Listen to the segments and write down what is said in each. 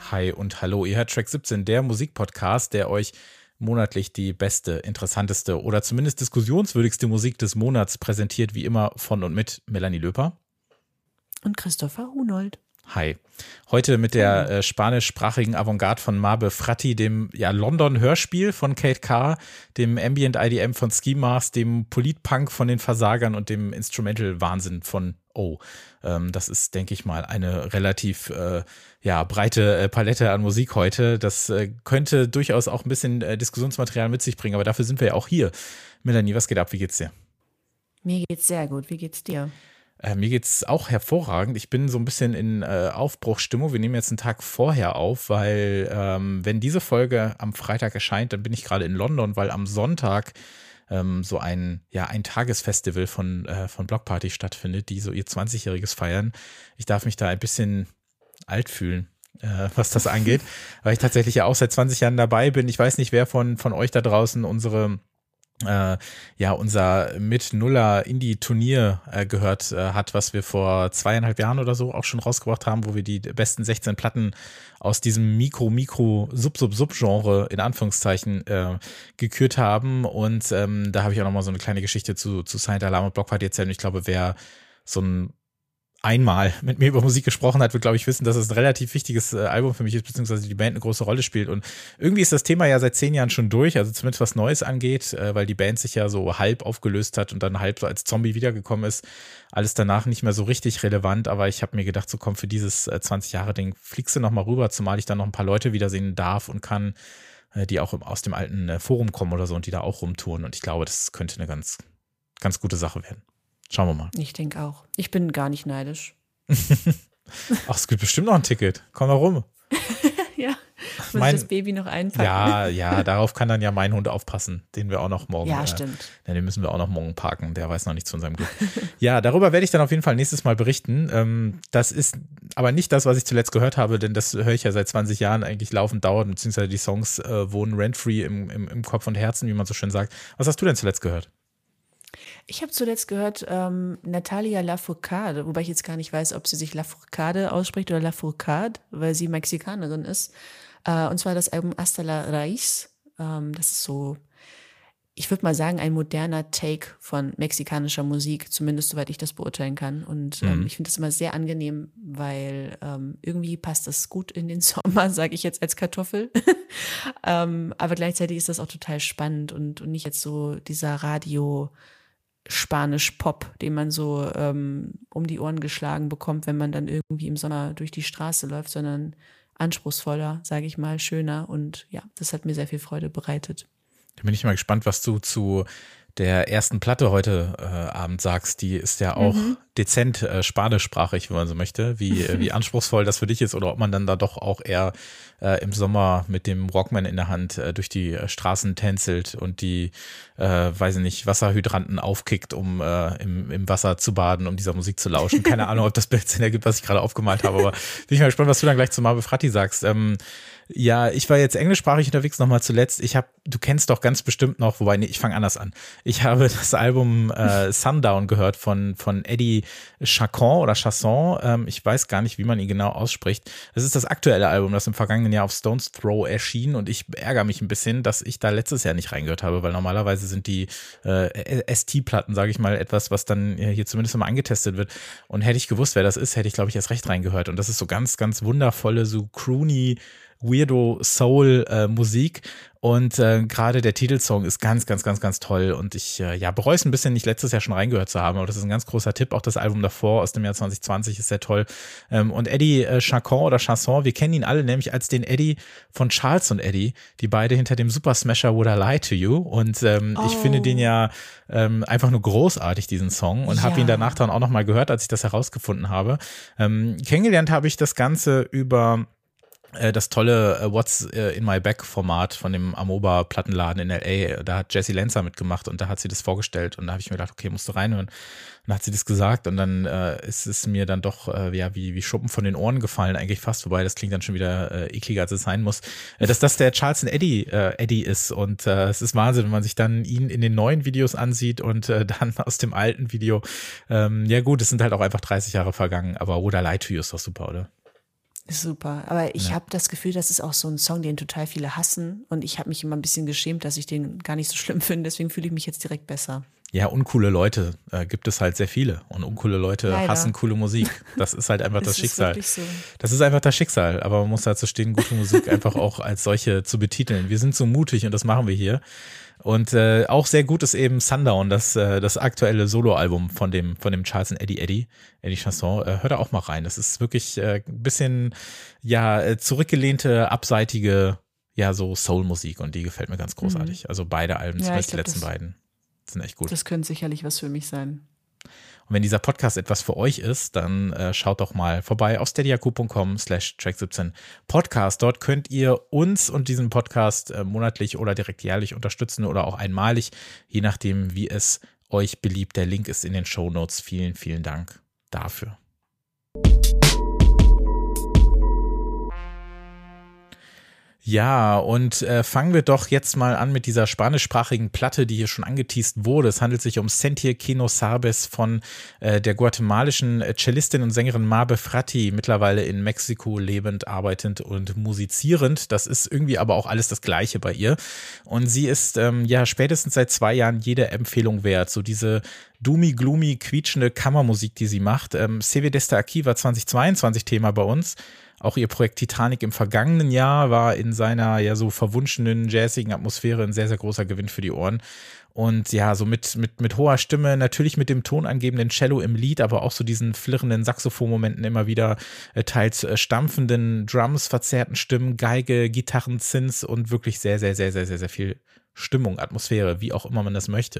Hi und hallo, ihr hört Track 17, der Musikpodcast, der euch monatlich die beste, interessanteste oder zumindest diskussionswürdigste Musik des Monats präsentiert, wie immer von und mit Melanie Löper und Christopher Hunold. Hi. Heute mit der spanischsprachigen Avantgarde von Mabe Fratti, dem London-Hörspiel von Kate Carr, dem Ambient IDM von Ski Mask, dem Politpunk von den Versagern und dem Instrumental-Wahnsinn von O. Das ist, denke ich mal, eine relativ breite Palette an Musik heute. Das könnte durchaus auch ein bisschen Diskussionsmaterial mit sich bringen, aber dafür sind wir ja auch hier. Melanie, was geht ab? Wie geht's dir? Mir geht's sehr gut. Wie geht's dir? Mir geht's auch hervorragend. Ich bin so ein bisschen in Aufbruchsstimmung. Wir nehmen jetzt einen Tag vorher auf, weil wenn diese Folge am Freitag erscheint, dann bin ich gerade in London, weil am Sonntag so ein Tagesfestival von Blockparty stattfindet, die so ihr 20-jähriges feiern. Ich darf mich da ein bisschen alt fühlen, was das angeht, weil ich tatsächlich ja auch seit 20 Jahren dabei bin. Ich weiß nicht, wer von euch da draußen unser Mit-Nuller Indie-Turnier gehört hat, was wir vor 2,5 Jahren oder so auch schon rausgebracht haben, wo wir die besten 16 Platten aus diesem Sub-Genre in Anführungszeichen gekürt haben. Und da habe ich auch nochmal so eine kleine Geschichte zu Silent Alarm und Blockparty erzählt. Und ich glaube, wer so einmal mit mir über Musik gesprochen hat, wird, glaube ich, wissen, dass es ein relativ wichtiges Album für mich ist, beziehungsweise die Band eine große Rolle spielt. Und irgendwie ist das Thema ja seit 10 Jahren schon durch, also zumindest was Neues angeht, weil die Band sich ja so halb aufgelöst hat und dann halb so als Zombie wiedergekommen ist. Alles danach nicht mehr so richtig relevant, aber ich habe mir gedacht, so komm, für dieses 20-Jahre-Ding fliegst du nochmal rüber, zumal ich dann noch ein paar Leute wiedersehen darf und kann, die auch aus dem alten Forum kommen oder so und die da auch rumtouren. Und ich glaube, das könnte eine ganz, ganz gute Sache werden. Schauen wir mal. Ich denke auch. Ich bin gar nicht neidisch. Ach, es gibt bestimmt noch ein Ticket. Komm mal rum. Ja, muss ich das Baby noch einpacken? Ja, darauf kann dann ja mein Hund aufpassen, den wir auch noch morgen. Ja, stimmt. Den müssen wir auch noch morgen parken. Der weiß noch nichts von seinem Glück. Ja, darüber werde ich dann auf jeden Fall nächstes Mal berichten. Das ist aber nicht das, was ich zuletzt gehört habe, denn das höre ich ja seit 20 Jahren eigentlich laufend dauernd, beziehungsweise die Songs wohnen rent-free im Kopf und Herzen, wie man so schön sagt. Was hast du denn zuletzt gehört? Ich habe zuletzt gehört Natalia Lafourcade, wobei ich jetzt gar nicht weiß, ob sie sich Lafourcade ausspricht oder Lafourcade, weil sie Mexikanerin ist. Und zwar das Album Hasta la Raíz. Das ist so, ich würde mal sagen, ein moderner Take von mexikanischer Musik, zumindest soweit ich das beurteilen kann. Und ich finde das immer sehr angenehm, weil irgendwie passt das gut in den Sommer, sage ich jetzt als Kartoffel. Aber gleichzeitig ist das auch total spannend und nicht jetzt so dieser Spanisch-Pop, den man so um die Ohren geschlagen bekommt, wenn man dann irgendwie im Sommer durch die Straße läuft, sondern anspruchsvoller, sage ich mal, schöner. Und ja, das hat mir sehr viel Freude bereitet. Da bin ich mal gespannt, was du zu der ersten Platte heute Abend sagst. Die ist ja auch dezent spanischsprachig, wenn man so möchte. Wie anspruchsvoll das für dich ist oder ob man dann da doch auch eher im Sommer mit dem Walkman in der Hand durch die Straßen tänzelt und die, Wasserhydranten aufkickt, um im Wasser zu baden, um dieser Musik zu lauschen. Keine Ahnung, ob das Bild Sinn ergibt, was ich gerade aufgemalt habe, aber bin ich mal gespannt, was du dann gleich zu Mabe Fratti sagst. Ja, ich war jetzt englischsprachig unterwegs nochmal zuletzt. Du kennst doch ganz bestimmt noch, wobei, nee, ich fange anders an. Ich habe das Album Sundown gehört von Eddie Chacon oder Chasson. Ich weiß gar nicht, wie man ihn genau ausspricht. Das ist das aktuelle Album, das im vergangenen Jahr auf Stones Throw erschien und ich ärgere mich ein bisschen, dass ich da letztes Jahr nicht reingehört habe, weil normalerweise sind die ST-Platten, sage ich mal, etwas, was dann hier zumindest immer angetestet wird. Und hätte ich gewusst, wer das ist, hätte ich, glaube ich, erst recht reingehört. Und das ist so ganz, ganz wundervolle, so croony Weirdo Soul Musik und gerade der Titelsong ist ganz, ganz, ganz, ganz toll und ich bereue es ein bisschen, nicht letztes Jahr schon reingehört zu haben, aber das ist ein ganz großer Tipp. Auch das Album davor aus dem Jahr 2020 ist sehr toll. Und Eddie Chacon oder Chasson, wir kennen ihn alle nämlich als den Eddie von Charles und Eddie, die beide hinter dem Super Smasher Would I Lie to You und ich finde den ja einfach nur großartig, diesen Song und habe ihn danach dann auch nochmal gehört, als ich das herausgefunden habe. Kennengelernt habe ich das Ganze über das tolle What's in My Bag Format von dem Amoeba Plattenladen in LA, da hat Jessie Lancer mitgemacht und da hat sie das vorgestellt und da habe ich mir gedacht, okay, musst du reinhören. Und dann hat sie das gesagt und dann ist es mir dann doch wie Schuppen von den Ohren gefallen eigentlich fast, wobei das klingt dann schon wieder ekliger, als es sein muss, dass das der Charles and Eddie ist und es ist Wahnsinn, wenn man sich dann ihn in den neuen Videos ansieht und dann aus dem alten Video, ja gut, es sind halt auch einfach 30 Jahre vergangen, aber Would I Lie to You ist doch super, oder? Ist super. Aber ich Ja. habe das Gefühl, das ist auch so ein Song, den total viele hassen. Und ich habe mich immer ein bisschen geschämt, dass ich den gar nicht so schlimm finde. Deswegen fühle ich mich jetzt direkt besser. Ja, uncoole Leute gibt es halt sehr viele. Und uncoole Leute Leider. hassen coole Musik. Das ist halt einfach das Es ist Schicksal. wirklich so. Das ist einfach das Schicksal. Aber man muss dazu stehen, gute Musik einfach auch als solche zu betiteln. Wir sind so mutig und das machen wir hier. Und auch sehr gut ist eben Sundown, das aktuelle Soloalbum von dem Charles und Eddie Chanson. Hört da auch mal rein. Das ist wirklich ein bisschen zurückgelehnte, abseitige, so Soul-Musik und die gefällt mir ganz großartig. Also beide Alben, Ja, zumindest ich die glaub, letzten das- beiden, sind echt gut. Das könnte sicherlich was für mich sein. Und wenn dieser Podcast etwas für euch ist, dann schaut doch mal vorbei auf steadyhq.com/track17 Podcast. Dort könnt ihr uns und diesen Podcast monatlich oder direkt jährlich unterstützen oder auch einmalig, je nachdem, wie es euch beliebt. Der Link ist in den Shownotes. Vielen, vielen Dank dafür. Ja, und fangen wir doch jetzt mal an mit dieser spanischsprachigen Platte, die hier schon angeteast wurde. Es handelt sich um Sentir que no sabes von der guatemalischen Cellistin und Sängerin Mabe Fratti, mittlerweile in Mexiko lebend, arbeitend und musizierend. Das ist irgendwie aber auch alles das Gleiche bei ihr. Und sie ist spätestens seit 2 Jahren jede Empfehlung wert. So diese doomy-gloomy, quietschende Kammermusik, die sie macht. Se ve desde aquí war 2022 Thema bei uns. Auch ihr Projekt Titanic im vergangenen Jahr war in seiner so verwunschenen, jazzigen Atmosphäre ein sehr, sehr großer Gewinn für die Ohren. Und ja, so mit hoher Stimme, natürlich mit dem tonangebenden Cello im Lied, aber auch so diesen flirrenden Saxophonmomenten immer wieder, teils stampfenden Drums, verzerrten Stimmen, Geige, Gitarren, Synths und wirklich sehr, sehr, sehr, sehr, sehr, sehr viel Stimmung, Atmosphäre, wie auch immer man das möchte.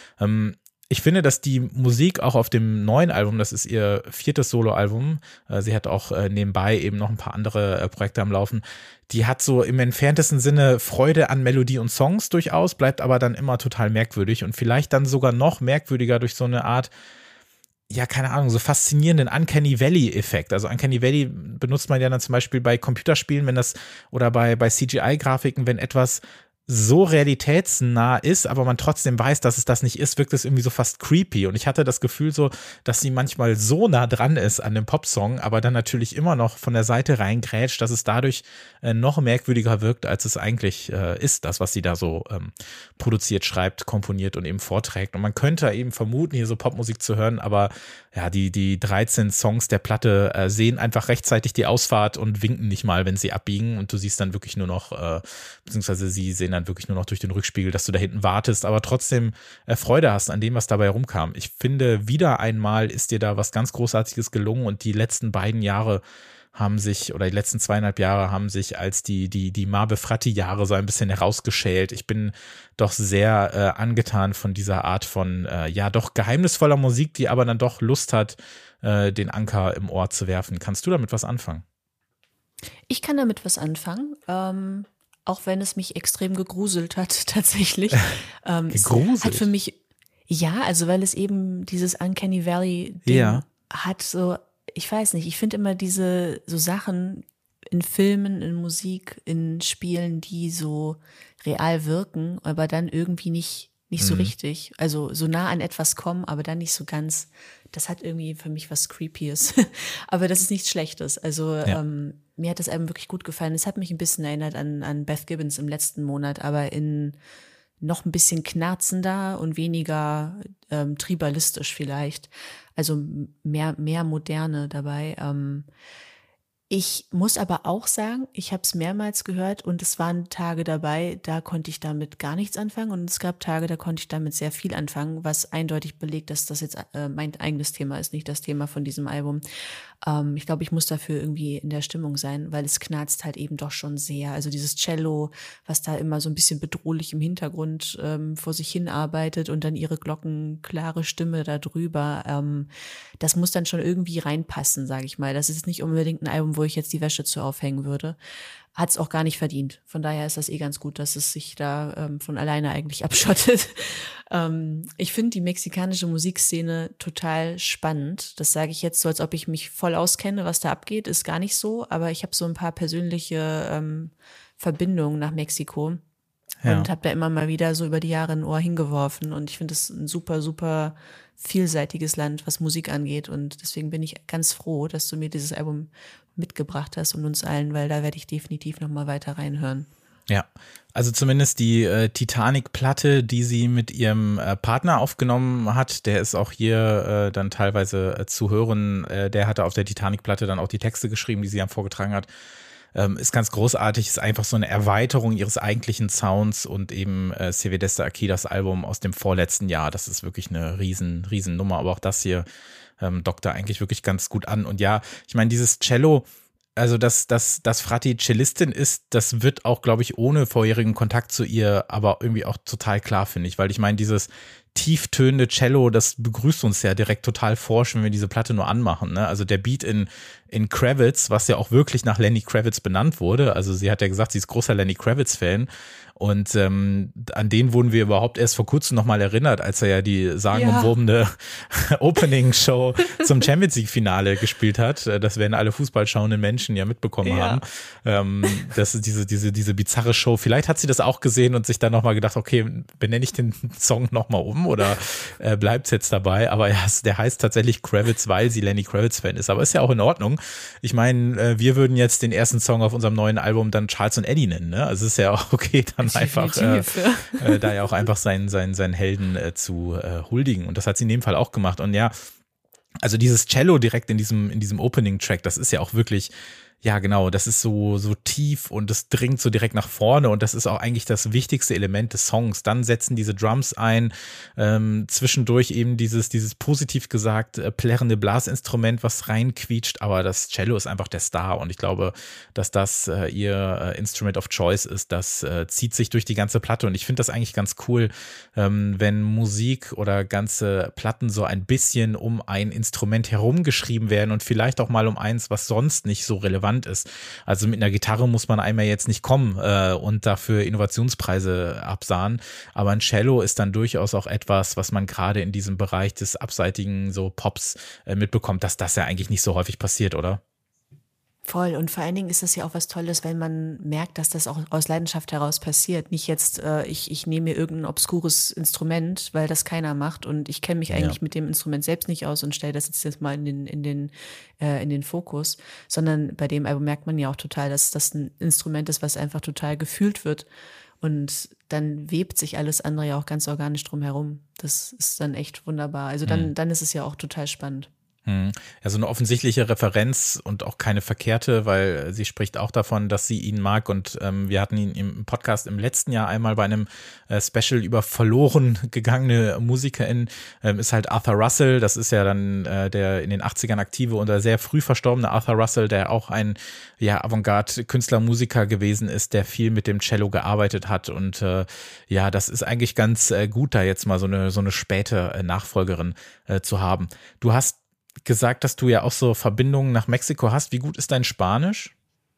Ich finde, dass die Musik auch auf dem neuen Album, das ist ihr 4. Soloalbum, sie hat auch nebenbei eben noch ein paar andere Projekte am Laufen, die hat so im entferntesten Sinne Freude an Melodie und Songs durchaus, bleibt aber dann immer total merkwürdig und vielleicht dann sogar noch merkwürdiger durch so eine Art, keine Ahnung, so faszinierenden Uncanny Valley-Effekt. Also Uncanny Valley benutzt man ja dann zum Beispiel bei Computerspielen, wenn das, oder bei CGI-Grafiken, wenn etwas so realitätsnah ist, aber man trotzdem weiß, dass es das nicht ist, wirkt es irgendwie so fast creepy. Und ich hatte das Gefühl so, dass sie manchmal so nah dran ist an dem Popsong, aber dann natürlich immer noch von der Seite reingrätscht, dass es dadurch noch merkwürdiger wirkt, als es eigentlich ist, das, was sie da so produziert, schreibt, komponiert und eben vorträgt. Und man könnte eben vermuten, hier so Popmusik zu hören, aber ja, die 13 Songs der Platte sehen einfach rechtzeitig die Ausfahrt und winken nicht mal, wenn sie abbiegen und du siehst dann wirklich nur noch, beziehungsweise sie sehen dann wirklich nur noch durch den Rückspiegel, dass du da hinten wartest, aber trotzdem Freude hast an dem, was dabei rumkam. Ich finde, wieder einmal ist dir da was ganz Großartiges gelungen und die letzten beiden Jahre haben sich, oder die letzten 2,5 Jahre haben sich als die Mabe Fratti-Jahre so ein bisschen herausgeschält. Ich bin doch sehr angetan von dieser Art von, doch geheimnisvoller Musik, die aber dann doch Lust hat, den Anker im Ohr zu werfen. Kannst du damit was anfangen? Ich kann damit was anfangen. Auch wenn es mich extrem gegruselt hat, tatsächlich. Gegruselt? Hat für mich, also weil es eben dieses Uncanny Valley-Ding hat, so, ich weiß nicht, ich finde immer diese so Sachen in Filmen, in Musik, in Spielen, die so real wirken, aber dann irgendwie nicht so richtig, also so nah an etwas kommen, aber dann nicht so ganz, das hat irgendwie für mich was Creepyes. Aber das ist nichts Schlechtes. Also mir hat das Album wirklich gut gefallen. Es hat mich ein bisschen erinnert an Beth Gibbons im letzten Monat, aber in noch ein bisschen knarzender und weniger tribalistisch vielleicht. Also mehr Moderne dabei. Ich muss aber auch sagen, ich habe es mehrmals gehört und es waren Tage dabei, da konnte ich damit gar nichts anfangen und es gab Tage, da konnte ich damit sehr viel anfangen, was eindeutig belegt, dass das jetzt mein eigenes Thema ist, nicht das Thema von diesem Album. Ich glaube, ich muss dafür irgendwie in der Stimmung sein, weil es knarzt halt eben doch schon sehr. Also dieses Cello, was da immer so ein bisschen bedrohlich im Hintergrund vor sich hin arbeitet und dann ihre glockenklare Stimme da drüber, das muss dann schon irgendwie reinpassen, sage ich mal. Das ist nicht unbedingt ein Album, wo ich jetzt die Wäsche zu aufhängen würde. Hat es auch gar nicht verdient. Von daher ist das ganz gut, dass es sich da von alleine eigentlich abschottet. Ich finde die mexikanische Musikszene total spannend. Das sage ich jetzt so, als ob ich mich voll auskenne, was da abgeht. Ist gar nicht so, aber ich habe so ein paar persönliche Verbindungen nach Mexiko und habe da immer mal wieder so über die Jahre ein Ohr hingeworfen. Und ich finde es ein super, super vielseitiges Land, was Musik angeht. Und deswegen bin ich ganz froh, dass du mir dieses Album mitgebracht hast und uns allen, weil da werde ich definitiv nochmal weiter reinhören. Ja, also zumindest die Titanic-Platte, die sie mit ihrem Partner aufgenommen hat, der ist auch hier dann teilweise zu hören. Der hatte auf der Titanic-Platte dann auch die Texte geschrieben, die sie dann vorgetragen hat. Ist ganz großartig, ist einfach so eine Erweiterung ihres eigentlichen Sounds und eben Se Vedeste Aquí, das Album aus dem vorletzten Jahr. Das ist wirklich eine riesen Nummer, aber auch das hier dockt da eigentlich wirklich ganz gut an. Und ja, ich meine, dieses Cello, also dass Frati Cellistin ist, das wird auch, glaube ich, ohne vorherigen Kontakt zu ihr aber irgendwie auch total klar, finde ich, weil ich meine, dieses tieftönende Cello, das begrüßt uns ja direkt total forsch, wenn wir diese Platte nur anmachen, ne? Also der Beat in Kravitz, was ja auch wirklich nach Lenny Kravitz benannt wurde, also sie hat ja gesagt, sie ist großer Lenny Kravitz-Fan und an den wurden wir überhaupt erst vor kurzem nochmal erinnert, als er ja die sagenumwobene Opening-Show zum Champions League-Finale gespielt hat. Das werden alle fußballschauenden Menschen ja mitbekommen haben. Das ist diese bizarre Show. Vielleicht hat sie das auch gesehen und sich dann nochmal gedacht, okay, benenne ich den Song nochmal um oder bleibt es jetzt dabei? Aber ja, der heißt tatsächlich Kravitz, weil sie Lenny Kravitz-Fan ist. Aber ist ja auch in Ordnung. Ich meine, wir würden jetzt den ersten Song auf unserem neuen Album dann Charles und Eddie nennen, ne? Also ist ja auch okay, dann einfach da ja auch einfach seinen Helden zu huldigen. Und das hat sie in dem Fall auch gemacht. Und ja, also dieses Cello direkt in diesem Opening-Track, das ist ja auch wirklich, ja genau, das ist so tief und das dringt so direkt nach vorne und das ist auch eigentlich das wichtigste Element des Songs. Dann setzen diese Drums ein, zwischendurch eben dieses positiv gesagt plärrende Blasinstrument, was reinquietscht, aber das Cello ist einfach der Star und ich glaube, dass das ihr Instrument of Choice ist. Das zieht sich durch die ganze Platte und ich finde das eigentlich ganz cool, wenn Musik oder ganze Platten so ein bisschen um ein Instrument herumgeschrieben werden und vielleicht auch mal um eins, was sonst nicht so relevant ist. Also mit einer Gitarre muss man einmal jetzt nicht kommen und dafür Innovationspreise absahnen, aber ein Cello ist dann durchaus auch etwas, was man gerade in diesem Bereich des abseitigen so Pops mitbekommt, dass das ja eigentlich nicht so häufig passiert, oder? Voll. Und vor allen Dingen ist das ja auch was Tolles, wenn man merkt, dass das auch aus Leidenschaft heraus passiert. Nicht jetzt, ich nehme mir irgendein obskures Instrument, weil das keiner macht und ich kenne mich eigentlich mit dem Instrument selbst nicht aus und stelle das jetzt mal in den Fokus, sondern bei dem Album merkt man ja auch total, dass das ein Instrument ist, was einfach total gefühlt wird und dann webt sich alles andere ja auch ganz organisch drumherum. Das ist dann echt wunderbar. Also dann ist es ja auch total spannend. Ja, so eine offensichtliche Referenz und auch keine verkehrte, weil sie spricht auch davon, dass sie ihn mag und wir hatten ihn im Podcast im letzten Jahr einmal bei einem Special über verloren gegangene MusikerInnen, ist halt Arthur Russell, das ist ja dann der in den 80ern aktive und sehr früh verstorbene Arthur Russell, der auch ein Avantgarde-Künstler, Musiker gewesen ist, der viel mit dem Cello gearbeitet hat und das ist eigentlich ganz gut, da jetzt mal so eine späte Nachfolgerin zu haben. Du hast gesagt, dass du ja auch so Verbindungen nach Mexiko hast. Wie gut ist dein Spanisch?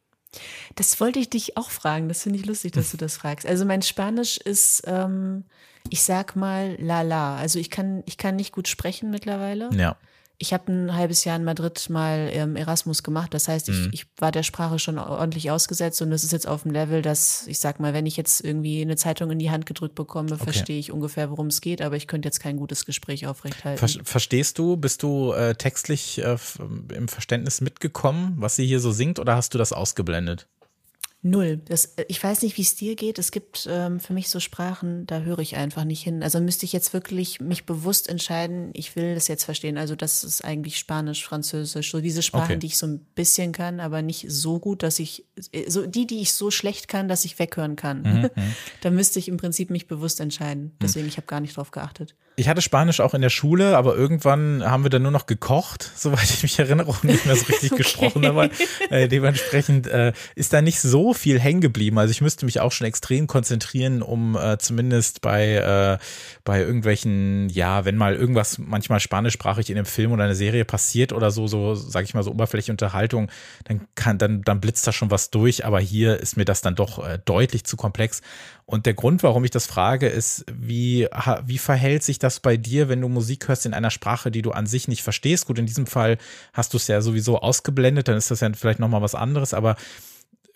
Das wollte ich dich auch fragen. Das finde ich lustig, dass du das fragst. Also mein Spanisch ist, ich sag mal, la. Also ich kann nicht gut sprechen mittlerweile. Ja. Ich habe ein halbes Jahr in Madrid mal Erasmus gemacht. Das heißt, ich war der Sprache schon ordentlich ausgesetzt und das ist jetzt auf dem Level, dass ich sag mal, wenn ich jetzt irgendwie eine Zeitung in die Hand gedrückt bekomme, verstehe ich ungefähr, worum es geht, aber ich könnte jetzt kein gutes Gespräch aufrechthalten. Verstehst du, bist du textlich im Verständnis mitgekommen, was sie hier so singt oder hast du das ausgeblendet? Null. Ich weiß nicht, wie es dir geht. Es gibt für mich so Sprachen, da höre ich einfach nicht hin. Also müsste ich jetzt wirklich mich bewusst entscheiden, ich will das jetzt verstehen. Also das ist eigentlich Spanisch, Französisch, so diese Sprachen, die ich so ein bisschen kann, aber nicht so gut, dass ich, so die ich so schlecht kann, dass ich weghören kann. Da müsste ich im Prinzip mich bewusst entscheiden. Deswegen, ich habe gar nicht drauf geachtet. Ich hatte Spanisch auch in der Schule, aber irgendwann haben wir dann nur noch gekocht, soweit ich mich erinnere, und nicht mehr so richtig gesprochen. Aber dementsprechend ist da nicht so viel hängen geblieben. Also ich müsste mich auch schon extrem konzentrieren, um zumindest bei irgendwelchen, wenn mal irgendwas manchmal spanischsprachig in einem Film oder einer Serie passiert oder so sage ich mal, so oberflächliche Unterhaltung, dann blitzt da schon was durch. Aber hier ist mir das dann doch deutlich zu komplex. Und der Grund, warum ich das frage, ist, wie verhält sich das bei dir, wenn du Musik hörst in einer Sprache, die du an sich nicht verstehst? Gut, in diesem Fall hast du es ja sowieso ausgeblendet, dann ist das ja vielleicht nochmal was anderes, aber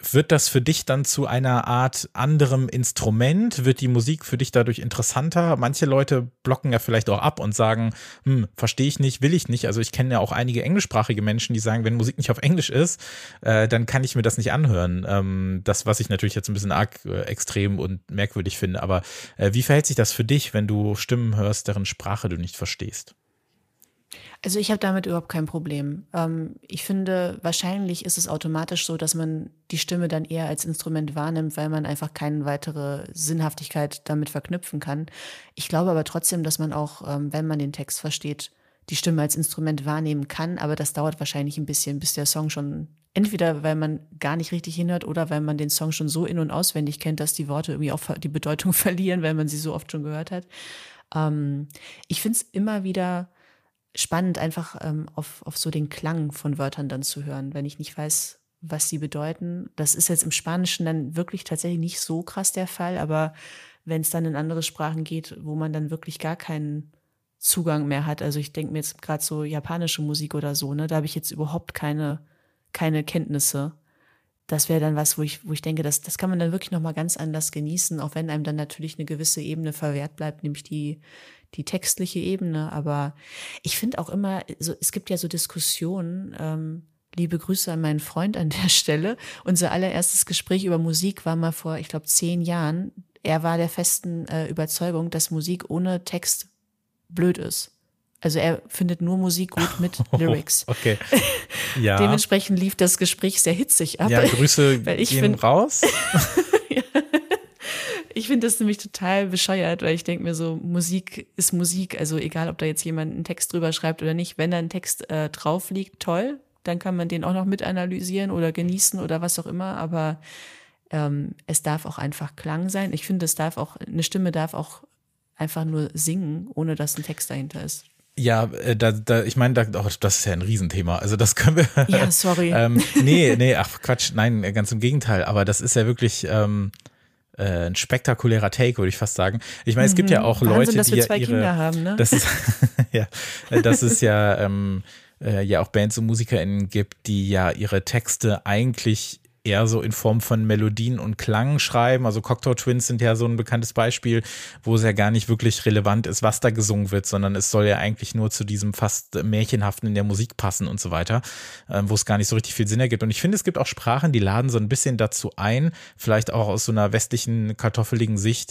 wird das für dich dann zu einer Art anderem Instrument? Wird die Musik für dich dadurch interessanter? Manche Leute blocken ja vielleicht auch ab und sagen, verstehe ich nicht, will ich nicht. Also ich kenne ja auch einige englischsprachige Menschen, die sagen, wenn Musik nicht auf Englisch ist, dann kann ich mir das nicht anhören. Das, was ich natürlich jetzt ein bisschen arg extrem und merkwürdig finde. Aber wie verhält sich das für dich, wenn du Stimmen hörst, deren Sprache du nicht verstehst? Also ich habe damit überhaupt kein Problem. Ich finde, wahrscheinlich ist es automatisch so, dass man die Stimme dann eher als Instrument wahrnimmt, weil man einfach keine weitere Sinnhaftigkeit damit verknüpfen kann. Ich glaube aber trotzdem, dass man auch, wenn man den Text versteht, die Stimme als Instrument wahrnehmen kann. Aber das dauert wahrscheinlich ein bisschen, bis der Song schon, entweder weil man gar nicht richtig hinhört oder weil man den Song schon so in- und auswendig kennt, dass die Worte irgendwie auch die Bedeutung verlieren, weil man sie so oft schon gehört hat. Ich finde es immer wieder spannend, einfach auf so den Klang von Wörtern dann zu hören, wenn ich nicht weiß, was sie bedeuten. Das ist jetzt im Spanischen dann wirklich tatsächlich nicht so krass der Fall, aber wenn es dann in andere Sprachen geht, wo man dann wirklich gar keinen Zugang mehr hat, also ich denke mir jetzt gerade so japanische Musik oder so, ne, da habe ich jetzt überhaupt keine Kenntnisse. Das wäre dann was, wo ich denke, das kann man dann wirklich nochmal ganz anders genießen, auch wenn einem dann natürlich eine gewisse Ebene verwehrt bleibt, nämlich die textliche Ebene. Aber ich finde auch immer, so, es gibt ja so Diskussionen, liebe Grüße an meinen Freund an der Stelle. Unser allererstes Gespräch über Musik war mal vor, ich glaube, 10 Jahren. Er war der festen Überzeugung, dass Musik ohne Text blöd ist. Also er findet nur Musik gut mit Lyrics. Okay. Ja. Dementsprechend lief das Gespräch sehr hitzig ab. Ja, Grüße gehen raus. Ja. Ich finde das nämlich total bescheuert, weil ich denke mir so, Musik ist Musik. Also egal, ob da jetzt jemand einen Text drüber schreibt oder nicht. Wenn da ein Text drauf liegt, toll. Dann kann man den auch noch mit analysieren oder genießen oder was auch immer. Aber es darf auch einfach Klang sein. Ich finde, eine Stimme darf auch einfach nur singen, ohne dass ein Text dahinter ist. Ja, ich meine, das ist ja ein Riesenthema. Also das können wir. Ja, sorry. Nee, ach Quatsch, nein, ganz im Gegenteil. Aber das ist ja wirklich ein spektakulärer Take, würde ich fast sagen. Ich meine, es gibt ja auch Wahnsinn, Leute, dass die wir ja 2 Kinder haben, ne? Das ist ja auch Bands und MusikerInnen gibt, die ja ihre Texte eigentlich eher so in Form von Melodien und Klang schreiben. Also Cocteau Twins sind ja so ein bekanntes Beispiel, wo es ja gar nicht wirklich relevant ist, was da gesungen wird, sondern es soll ja eigentlich nur zu diesem fast Märchenhaften in der Musik passen und so weiter, wo es gar nicht so richtig viel Sinn ergibt. Und ich finde, es gibt auch Sprachen, die laden so ein bisschen dazu ein, vielleicht auch aus so einer westlichen, kartoffeligen Sicht,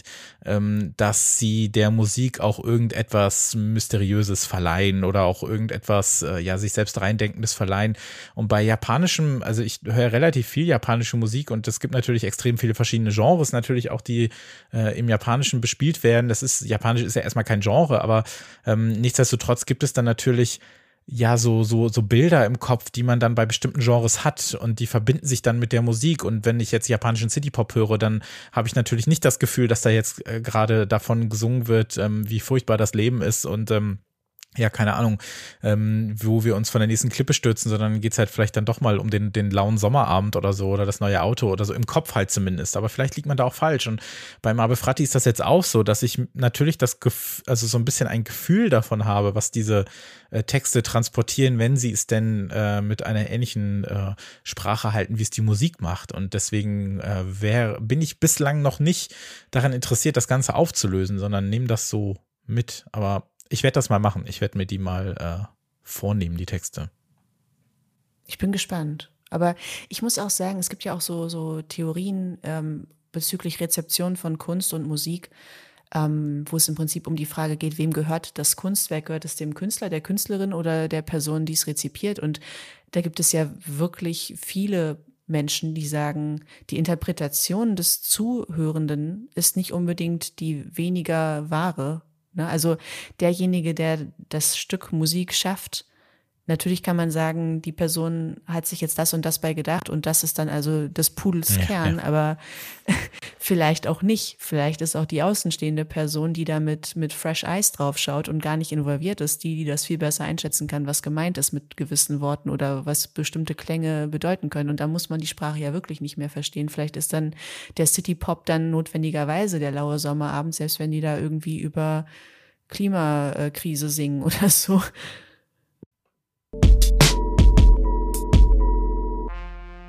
dass sie der Musik auch irgendetwas Mysteriöses verleihen oder auch irgendetwas, sich selbst reindenkendes verleihen. Und bei japanischem, also ich höre relativ viel japanische Musik und es gibt natürlich extrem viele verschiedene Genres, natürlich auch, die im Japanischen bespielt werden. Japanisch ist ja erstmal kein Genre, aber nichtsdestotrotz gibt es dann natürlich ja so Bilder im Kopf, die man dann bei bestimmten Genres hat und die verbinden sich dann mit der Musik. Und wenn ich jetzt japanischen Citypop höre, dann habe ich natürlich nicht das Gefühl, dass da jetzt gerade davon gesungen wird, wie furchtbar das Leben ist und ja, keine Ahnung, wo wir uns von der nächsten Klippe stürzen, sondern geht's halt vielleicht dann doch mal um den lauen Sommerabend oder so oder das neue Auto oder so, im Kopf halt zumindest. Aber vielleicht liegt man da auch falsch. Und bei Mabe Fratti ist das jetzt auch so, dass ich natürlich also so ein bisschen ein Gefühl davon habe, was diese Texte transportieren, wenn sie es denn mit einer ähnlichen Sprache halten, wie es die Musik macht. Und deswegen bin ich bislang noch nicht daran interessiert, das Ganze aufzulösen, sondern nehme das so mit. Aber ich werde das mal machen. Ich werde mir die mal vornehmen, die Texte. Ich bin gespannt. Aber ich muss auch sagen, es gibt ja auch so Theorien bezüglich Rezeption von Kunst und Musik, wo es im Prinzip um die Frage geht, wem gehört das Kunstwerk? Gehört es dem Künstler, der Künstlerin oder der Person, die es rezipiert? Und da gibt es ja wirklich viele Menschen, die sagen, die Interpretation des Zuhörenden ist nicht unbedingt die weniger wahre. Also derjenige, der das Stück Musik schafft, natürlich kann man sagen, die Person hat sich jetzt das und das bei gedacht und das ist dann also des Pudels Kern, aber vielleicht auch nicht. Vielleicht ist auch die außenstehende Person, die da mit Fresh Eyes draufschaut und gar nicht involviert ist, die das viel besser einschätzen kann, was gemeint ist mit gewissen Worten oder was bestimmte Klänge bedeuten können. Und da muss man die Sprache ja wirklich nicht mehr verstehen. Vielleicht ist dann der City-Pop dann notwendigerweise der laue Sommerabend, selbst wenn die da irgendwie über Klimakrise singen oder so.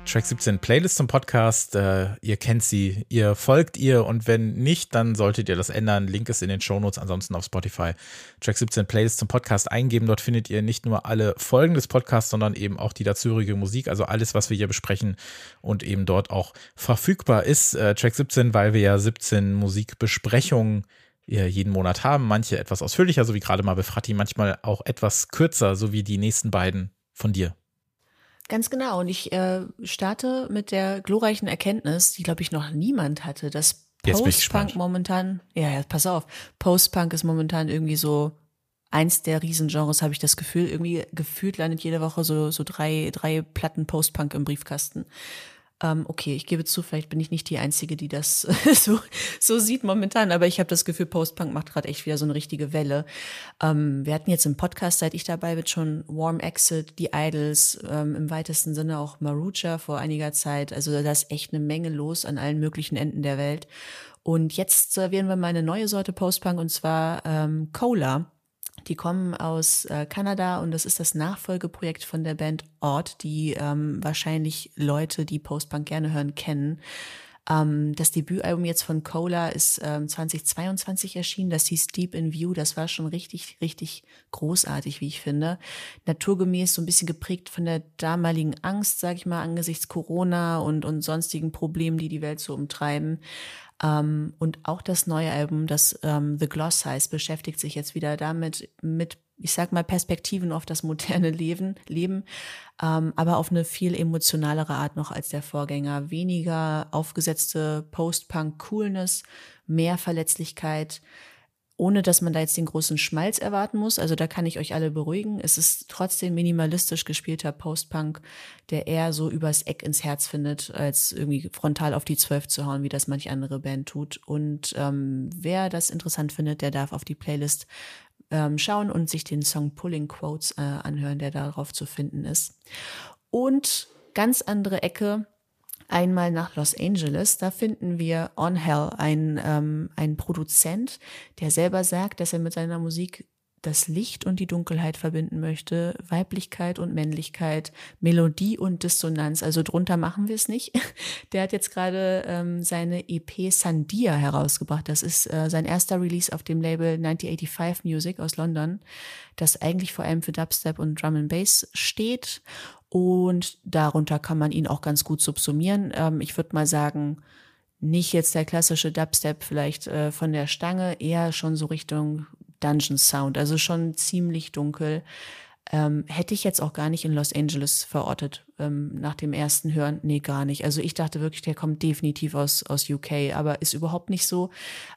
Track 17 Playlist zum Podcast. Ihr kennt sie, ihr folgt ihr und wenn nicht, dann solltet ihr das ändern. Link ist in den Shownotes, ansonsten auf Spotify. Track 17 Playlist zum Podcast eingeben. Dort findet ihr nicht nur alle Folgen des Podcasts, sondern eben auch die dazugehörige Musik, also alles, was wir hier besprechen und eben dort auch verfügbar ist. Track 17, weil wir ja 17 Musikbesprechungen jeden Monat haben. Manche etwas ausführlicher, so wie gerade mal bei Fratti, manchmal auch etwas kürzer, so wie die nächsten beiden von dir. Ganz genau. Und ich starte mit der glorreichen Erkenntnis, die, glaube ich, noch niemand hatte, dass Post-Punk momentan, ja, pass auf, Post-Punk ist momentan irgendwie so eins der Riesengenres, habe ich das Gefühl. Irgendwie gefühlt landet jede Woche so drei Platten Post-Punk im Briefkasten. Okay, ich gebe zu, vielleicht bin ich nicht die Einzige, die das so sieht momentan, aber ich habe das Gefühl, Post-Punk macht gerade echt wieder so eine richtige Welle. Wir hatten jetzt im Podcast, seit ich dabei bin, schon Warm Exit, die Idols, im weitesten Sinne auch Marucha vor einiger Zeit. Also da ist echt eine Menge los an allen möglichen Enden der Welt. Und jetzt servieren wir mal eine neue Sorte Post-Punk, und zwar Cola. Die kommen aus Kanada und das ist das Nachfolgeprojekt von der Band Odd, die wahrscheinlich Leute, die Post-Punk gerne hören, kennen. Das Debütalbum jetzt von Cola ist 2022 erschienen, das hieß Deep in View, das war schon richtig, richtig großartig, wie ich finde. Naturgemäß so ein bisschen geprägt von der damaligen Angst, sag ich mal, angesichts Corona und sonstigen Problemen, die die Welt so umtreiben. Und auch das neue Album, das The Gloss heißt, beschäftigt sich jetzt wieder damit, mit, ich sag mal, Perspektiven auf das moderne Leben, aber auf eine viel emotionalere Art noch als der Vorgänger. Weniger aufgesetzte Post-Punk-Coolness, mehr Verletzlichkeit, ohne dass man da jetzt den großen Schmalz erwarten muss. Also da kann ich euch alle beruhigen. Es ist trotzdem minimalistisch gespielter Post-Punk, der eher so übers Eck ins Herz findet, als irgendwie frontal auf die 12 zu hauen, wie das manch andere Band tut. Und wer das interessant findet, der darf auf die Playlist schauen und sich den Song Pulling Quotes anhören, der darauf zu finden ist. Und ganz andere Ecke, einmal nach Los Angeles, da finden wir On Hell, ein Produzent, der selber sagt, dass er mit seiner Musik das Licht und die Dunkelheit verbinden möchte, Weiblichkeit und Männlichkeit, Melodie und Dissonanz, also drunter machen wir es nicht. Der hat jetzt gerade seine EP Sandia herausgebracht, das ist sein erster Release auf dem Label 1985 Music aus London, das eigentlich vor allem für Dubstep und Drum and Bass steht. Und darunter kann man ihn auch ganz gut subsumieren. Ich würde mal sagen, nicht jetzt der klassische Dubstep vielleicht von der Stange, eher schon so Richtung Dungeon Sound, also schon ziemlich dunkel. Hätte ich jetzt auch gar nicht in Los Angeles verortet, nach dem ersten Hören. Nee, gar nicht. Also ich dachte wirklich, der kommt definitiv aus UK, aber ist überhaupt nicht so.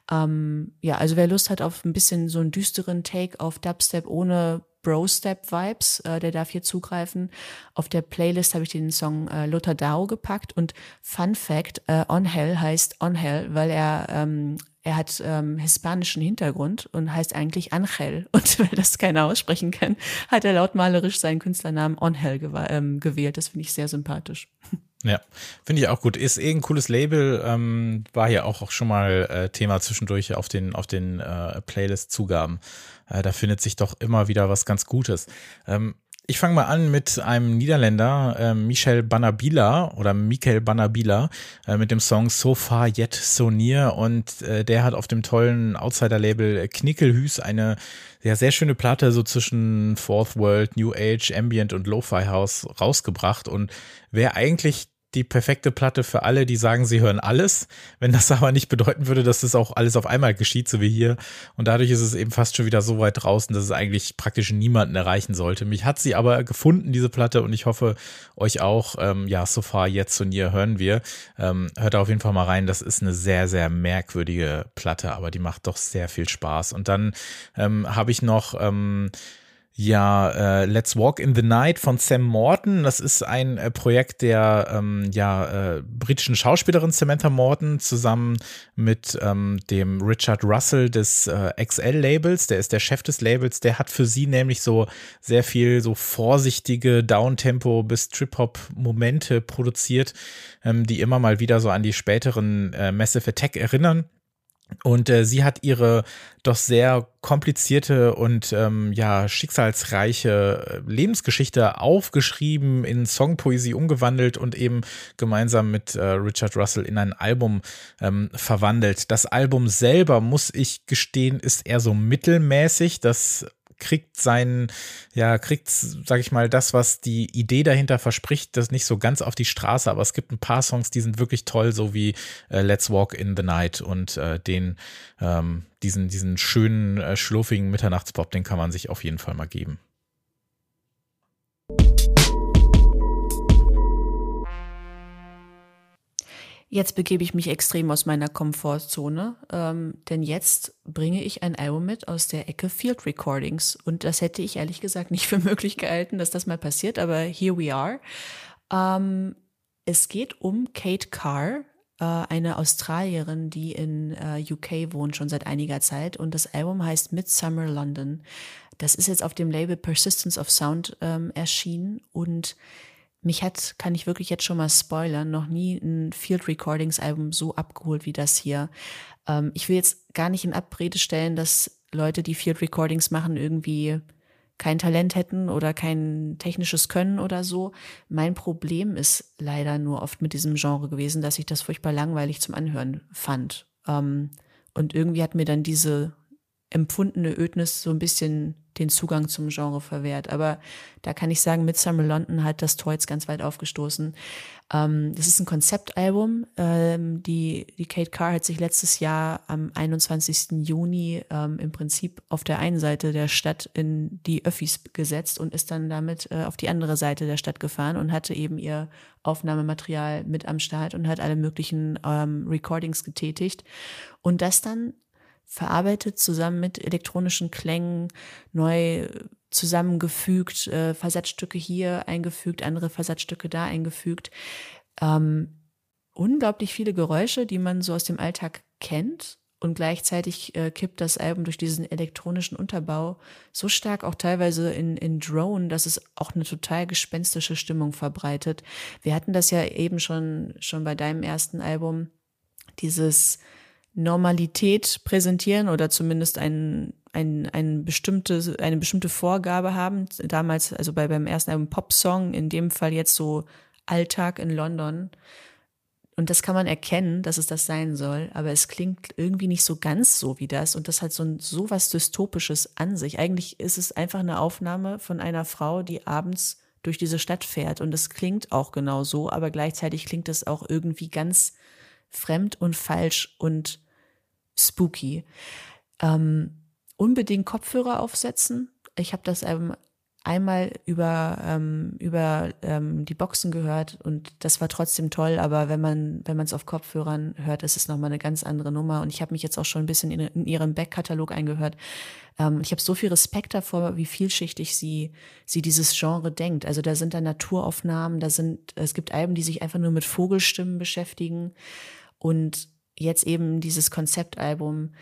Ja, also wer Lust hat auf ein bisschen so einen düsteren Take auf Dubstep ohne Bro-Step-Vibes, der darf hier zugreifen. Auf der Playlist habe ich den Song Luther Dao gepackt und Fun Fact, On Hell heißt On Hell, weil er hat hispanischen Hintergrund und heißt eigentlich Angel. Und weil das keiner aussprechen kann, hat er lautmalerisch seinen Künstlernamen On Hell gewählt. Das finde ich sehr sympathisch. Ja, finde ich auch gut. Ist ein cooles Label, war ja auch schon mal Thema zwischendurch auf den Playlist-Zugaben. Da findet sich doch immer wieder was ganz Gutes. Ich fange mal an mit einem Niederländer, Michael Banabila, mit dem Song So Far Yet So Near, und der hat auf dem tollen Outsider-Label Knickelhüß eine sehr schöne Platte so zwischen Fourth World, New Age, Ambient und Lo-Fi House rausgebracht, und wäre eigentlich die perfekte Platte für alle, die sagen, sie hören alles, wenn das aber nicht bedeuten würde, dass das auch alles auf einmal geschieht, so wie hier. Und dadurch ist es eben fast schon wieder so weit draußen, dass es eigentlich praktisch niemanden erreichen sollte. Mich hat sie aber gefunden, diese Platte, und ich hoffe, euch auch. So far jetzt so near hören wir. Hört da auf jeden Fall mal rein. Das ist eine sehr, sehr merkwürdige Platte, aber die macht doch sehr viel Spaß. Und dann habe ich noch Let's Walk in the Night von Sam Morton. Das ist ein Projekt der britischen Schauspielerin Samantha Morton zusammen mit dem Richard Russell des XL-Labels. Der ist der Chef des Labels. Der hat für sie nämlich so sehr viel so vorsichtige Downtempo bis Trip-Hop-Momente produziert, die immer mal wieder so an die späteren Massive Attack erinnern. Und sie hat ihre doch sehr komplizierte und schicksalsreiche Lebensgeschichte aufgeschrieben, in Songpoesie umgewandelt und eben gemeinsam mit Richard Russell in ein Album verwandelt. Das Album selber, muss ich gestehen, ist eher so mittelmäßig. Das sag ich mal, das, was die Idee dahinter verspricht, das nicht so ganz auf die Straße, aber es gibt ein paar Songs, die sind wirklich toll, so wie Let's Walk in the Night und diesen schönen, schlurfigen Mitternachtspop, den kann man sich auf jeden Fall mal geben. Jetzt begebe ich mich extrem aus meiner Komfortzone, denn jetzt bringe ich ein Album mit aus der Ecke Field Recordings. Und das hätte ich ehrlich gesagt nicht für möglich gehalten, dass das mal passiert, aber here we are. Es geht um Kate Carr, eine Australierin, die in UK wohnt, schon seit einiger Zeit. Und das Album heißt Midsummer London. Das ist jetzt auf dem Label Persistence of Sound erschienen und kann ich wirklich jetzt schon mal spoilern, noch nie ein Field Recordings Album so abgeholt wie das hier. Ich will jetzt gar nicht in Abrede stellen, dass Leute, die Field Recordings machen, irgendwie kein Talent hätten oder kein technisches Können oder so. Mein Problem ist leider nur oft mit diesem Genre gewesen, dass ich das furchtbar langweilig zum Anhören fand. Und irgendwie hat mir dann diese empfundene Ödnis so ein bisschen den Zugang zum Genre verwehrt. Aber da kann ich sagen, Midsummer London hat das Tor jetzt ganz weit aufgestoßen. Das ist ein Konzeptalbum. Die Kate Carr hat sich letztes Jahr am 21. Juni im Prinzip auf der einen Seite der Stadt in die Öffis gesetzt und ist dann damit auf die andere Seite der Stadt gefahren und hatte eben ihr Aufnahmematerial mit am Start und hat alle möglichen Recordings getätigt. Und das dann verarbeitet zusammen mit elektronischen Klängen, neu zusammengefügt, Versatzstücke hier eingefügt, andere Versatzstücke da eingefügt. Unglaublich viele Geräusche, die man so aus dem Alltag kennt, und gleichzeitig kippt das Album durch diesen elektronischen Unterbau so stark auch teilweise in Drone, dass es auch eine total gespenstische Stimmung verbreitet. Wir hatten das ja eben schon bei deinem ersten Album, dieses Normalität präsentieren oder zumindest eine bestimmte Vorgabe haben. Damals, also beim ersten Album Popsong, in dem Fall jetzt so Alltag in London. Und das kann man erkennen, dass es das sein soll, aber es klingt irgendwie nicht so ganz so wie das. Und das hat so was Dystopisches an sich. Eigentlich ist es einfach eine Aufnahme von einer Frau, die abends durch diese Stadt fährt. Und es klingt auch genau so, aber gleichzeitig klingt es auch irgendwie ganz fremd und falsch und spooky. Unbedingt Kopfhörer aufsetzen. Ich habe das einmal über die Boxen gehört und das war trotzdem toll, aber wenn man es auf Kopfhörern hört, ist es nochmal eine ganz andere Nummer. Und ich habe mich jetzt auch schon ein bisschen in ihren Backkatalog eingehört. Ich habe so viel Respekt davor, wie vielschichtig sie dieses Genre denkt. Also da sind dann Naturaufnahmen, es gibt Alben, die sich einfach nur mit Vogelstimmen beschäftigen. Und jetzt eben dieses Konzeptalbum.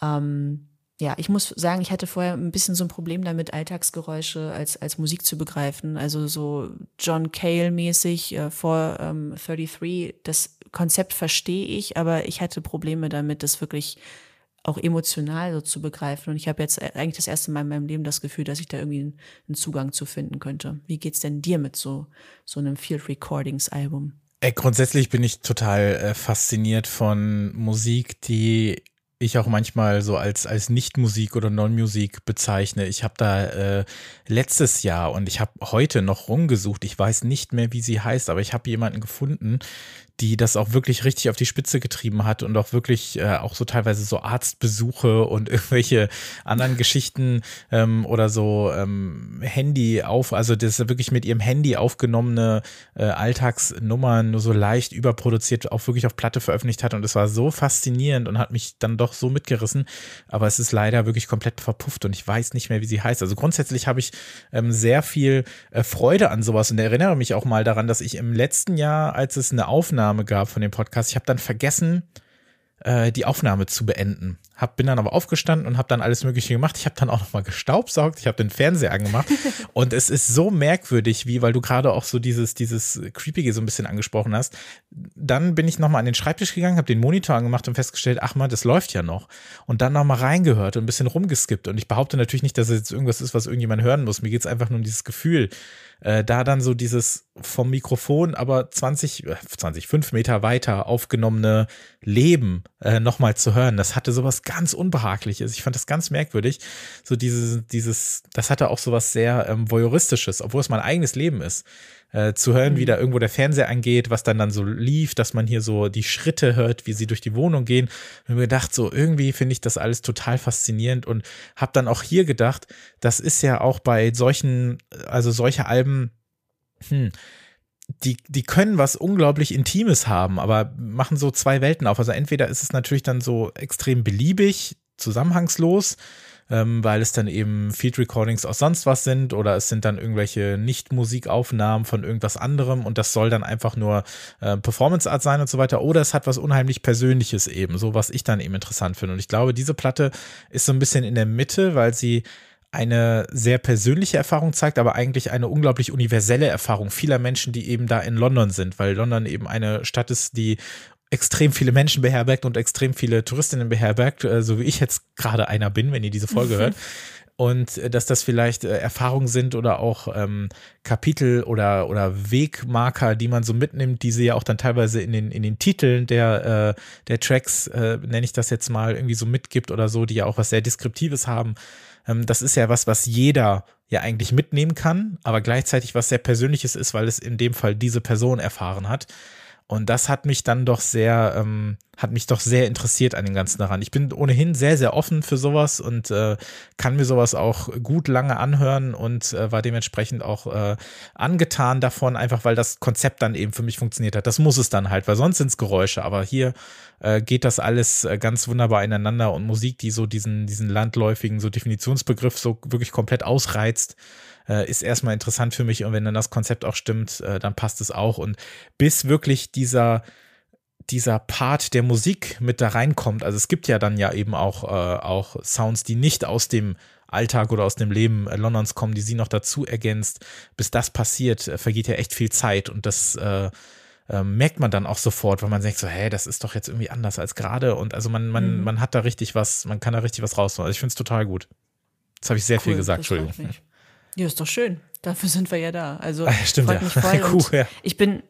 Ich muss sagen, ich hatte vorher ein bisschen so ein Problem damit, Alltagsgeräusche als Musik zu begreifen. Also so John Cale-mäßig vor 33. Das Konzept verstehe ich, aber ich hatte Probleme damit, das wirklich auch emotional so zu begreifen. Und ich habe jetzt eigentlich das erste Mal in meinem Leben das Gefühl, dass ich da irgendwie einen Zugang zu finden könnte. Wie geht's denn dir mit so einem Field Recordings Album? Grundsätzlich bin ich total fasziniert von Musik, die ich auch manchmal so als Nicht-Musik oder Non-Musik bezeichne. Ich habe da letztes Jahr und ich habe heute noch rumgesucht, ich weiß nicht mehr, wie sie heißt, aber ich habe jemanden gefunden, die das auch wirklich richtig auf die Spitze getrieben hat und auch wirklich auch so teilweise so Arztbesuche und irgendwelche anderen Geschichten oder so also das ist wirklich mit ihrem Handy aufgenommene Alltagsnummern nur so leicht überproduziert auch wirklich auf Platte veröffentlicht hat und es war so faszinierend und hat mich dann doch so mitgerissen, aber es ist leider wirklich komplett verpufft und ich weiß nicht mehr, wie sie heißt. Also grundsätzlich habe ich sehr viel Freude an sowas und erinnere mich auch mal daran, dass ich im letzten Jahr, als es eine Aufnahme gab von dem Podcast, ich habe dann vergessen, die Aufnahme zu beenden. bin dann aber aufgestanden und habe dann alles Mögliche gemacht. Ich habe dann auch nochmal gestaubsaugt, ich habe den Fernseher angemacht und es ist so merkwürdig, weil du gerade auch so dieses Creepige so ein bisschen angesprochen hast. Dann bin ich nochmal an den Schreibtisch gegangen, habe den Monitor angemacht und festgestellt, ach man, das läuft ja noch. Und dann nochmal reingehört und ein bisschen rumgeskippt. Und ich behaupte natürlich nicht, dass es jetzt irgendwas ist, was irgendjemand hören muss. Mir geht es einfach nur um dieses Gefühl, da dann so dieses vom Mikrofon aber 5 Meter weiter aufgenommene Leben nochmal zu hören. Das hatte sowas ganz Unbehagliches. Ich fand das ganz merkwürdig. So das hatte auch sowas sehr Voyeuristisches, obwohl es mein eigenes Leben ist. Zu hören, wie da irgendwo der Fernseher angeht, was dann so lief, dass man hier so die Schritte hört, wie sie durch die Wohnung gehen. Und mir gedacht, so irgendwie finde ich das alles total faszinierend und habe dann auch hier gedacht, das ist ja auch bei solche Alben, die können was unglaublich Intimes haben, aber machen so zwei Welten auf. Also entweder ist es natürlich dann so extrem beliebig, zusammenhangslos, weil es dann eben Field Recordings aus sonst was sind oder es sind dann irgendwelche Nicht-Musikaufnahmen von irgendwas anderem und das soll dann einfach nur Performance Art sein und so weiter, oder es hat was unheimlich Persönliches eben, so was ich dann eben interessant finde. Und ich glaube, diese Platte ist so ein bisschen in der Mitte, weil sie eine sehr persönliche Erfahrung zeigt, aber eigentlich eine unglaublich universelle Erfahrung vieler Menschen, die eben da in London sind, weil London eben eine Stadt ist, die extrem viele Menschen beherbergt und extrem viele Touristinnen beherbergt, so wie ich jetzt gerade einer bin, wenn ihr diese Folge hört. Und dass das vielleicht Erfahrungen sind oder auch Kapitel oder Wegmarker, die man so mitnimmt, die sie ja auch dann teilweise in den Titeln der Tracks, nenne ich das jetzt mal, irgendwie so mitgibt oder so, die ja auch was sehr Deskriptives haben. Das ist ja was jeder ja eigentlich mitnehmen kann, aber gleichzeitig was sehr Persönliches ist, weil es in dem Fall diese Person erfahren hat. Und das hat mich dann doch sehr interessiert an dem Ganzen daran. Ich bin ohnehin sehr, sehr offen für sowas und kann mir sowas auch gut lange anhören und war dementsprechend auch angetan davon, einfach weil das Konzept dann eben für mich funktioniert hat. Das muss es dann halt, weil sonst sind es Geräusche. Aber hier geht das alles ganz wunderbar ineinander und Musik, die so diesen landläufigen so Definitionsbegriff so wirklich komplett ausreizt, ist erstmal interessant für mich, und wenn dann das Konzept auch stimmt, dann passt es auch. Und bis wirklich dieser Part der Musik mit da reinkommt, also es gibt ja dann ja eben auch Sounds, die nicht aus dem Alltag oder aus dem Leben Londons kommen, die sie noch dazu ergänzt. Bis das passiert, vergeht ja echt viel Zeit, und das merkt man dann auch sofort, weil man denkt so, das ist doch jetzt irgendwie anders als gerade, und also man hat da richtig was, man kann da richtig was rausholen. Also ich finde es total gut. Jetzt habe ich sehr viel gesagt, Entschuldigung. Ja, ist doch schön. Dafür sind wir ja da. Also stimmt, freut mich voll. Cool, ja. Ich bin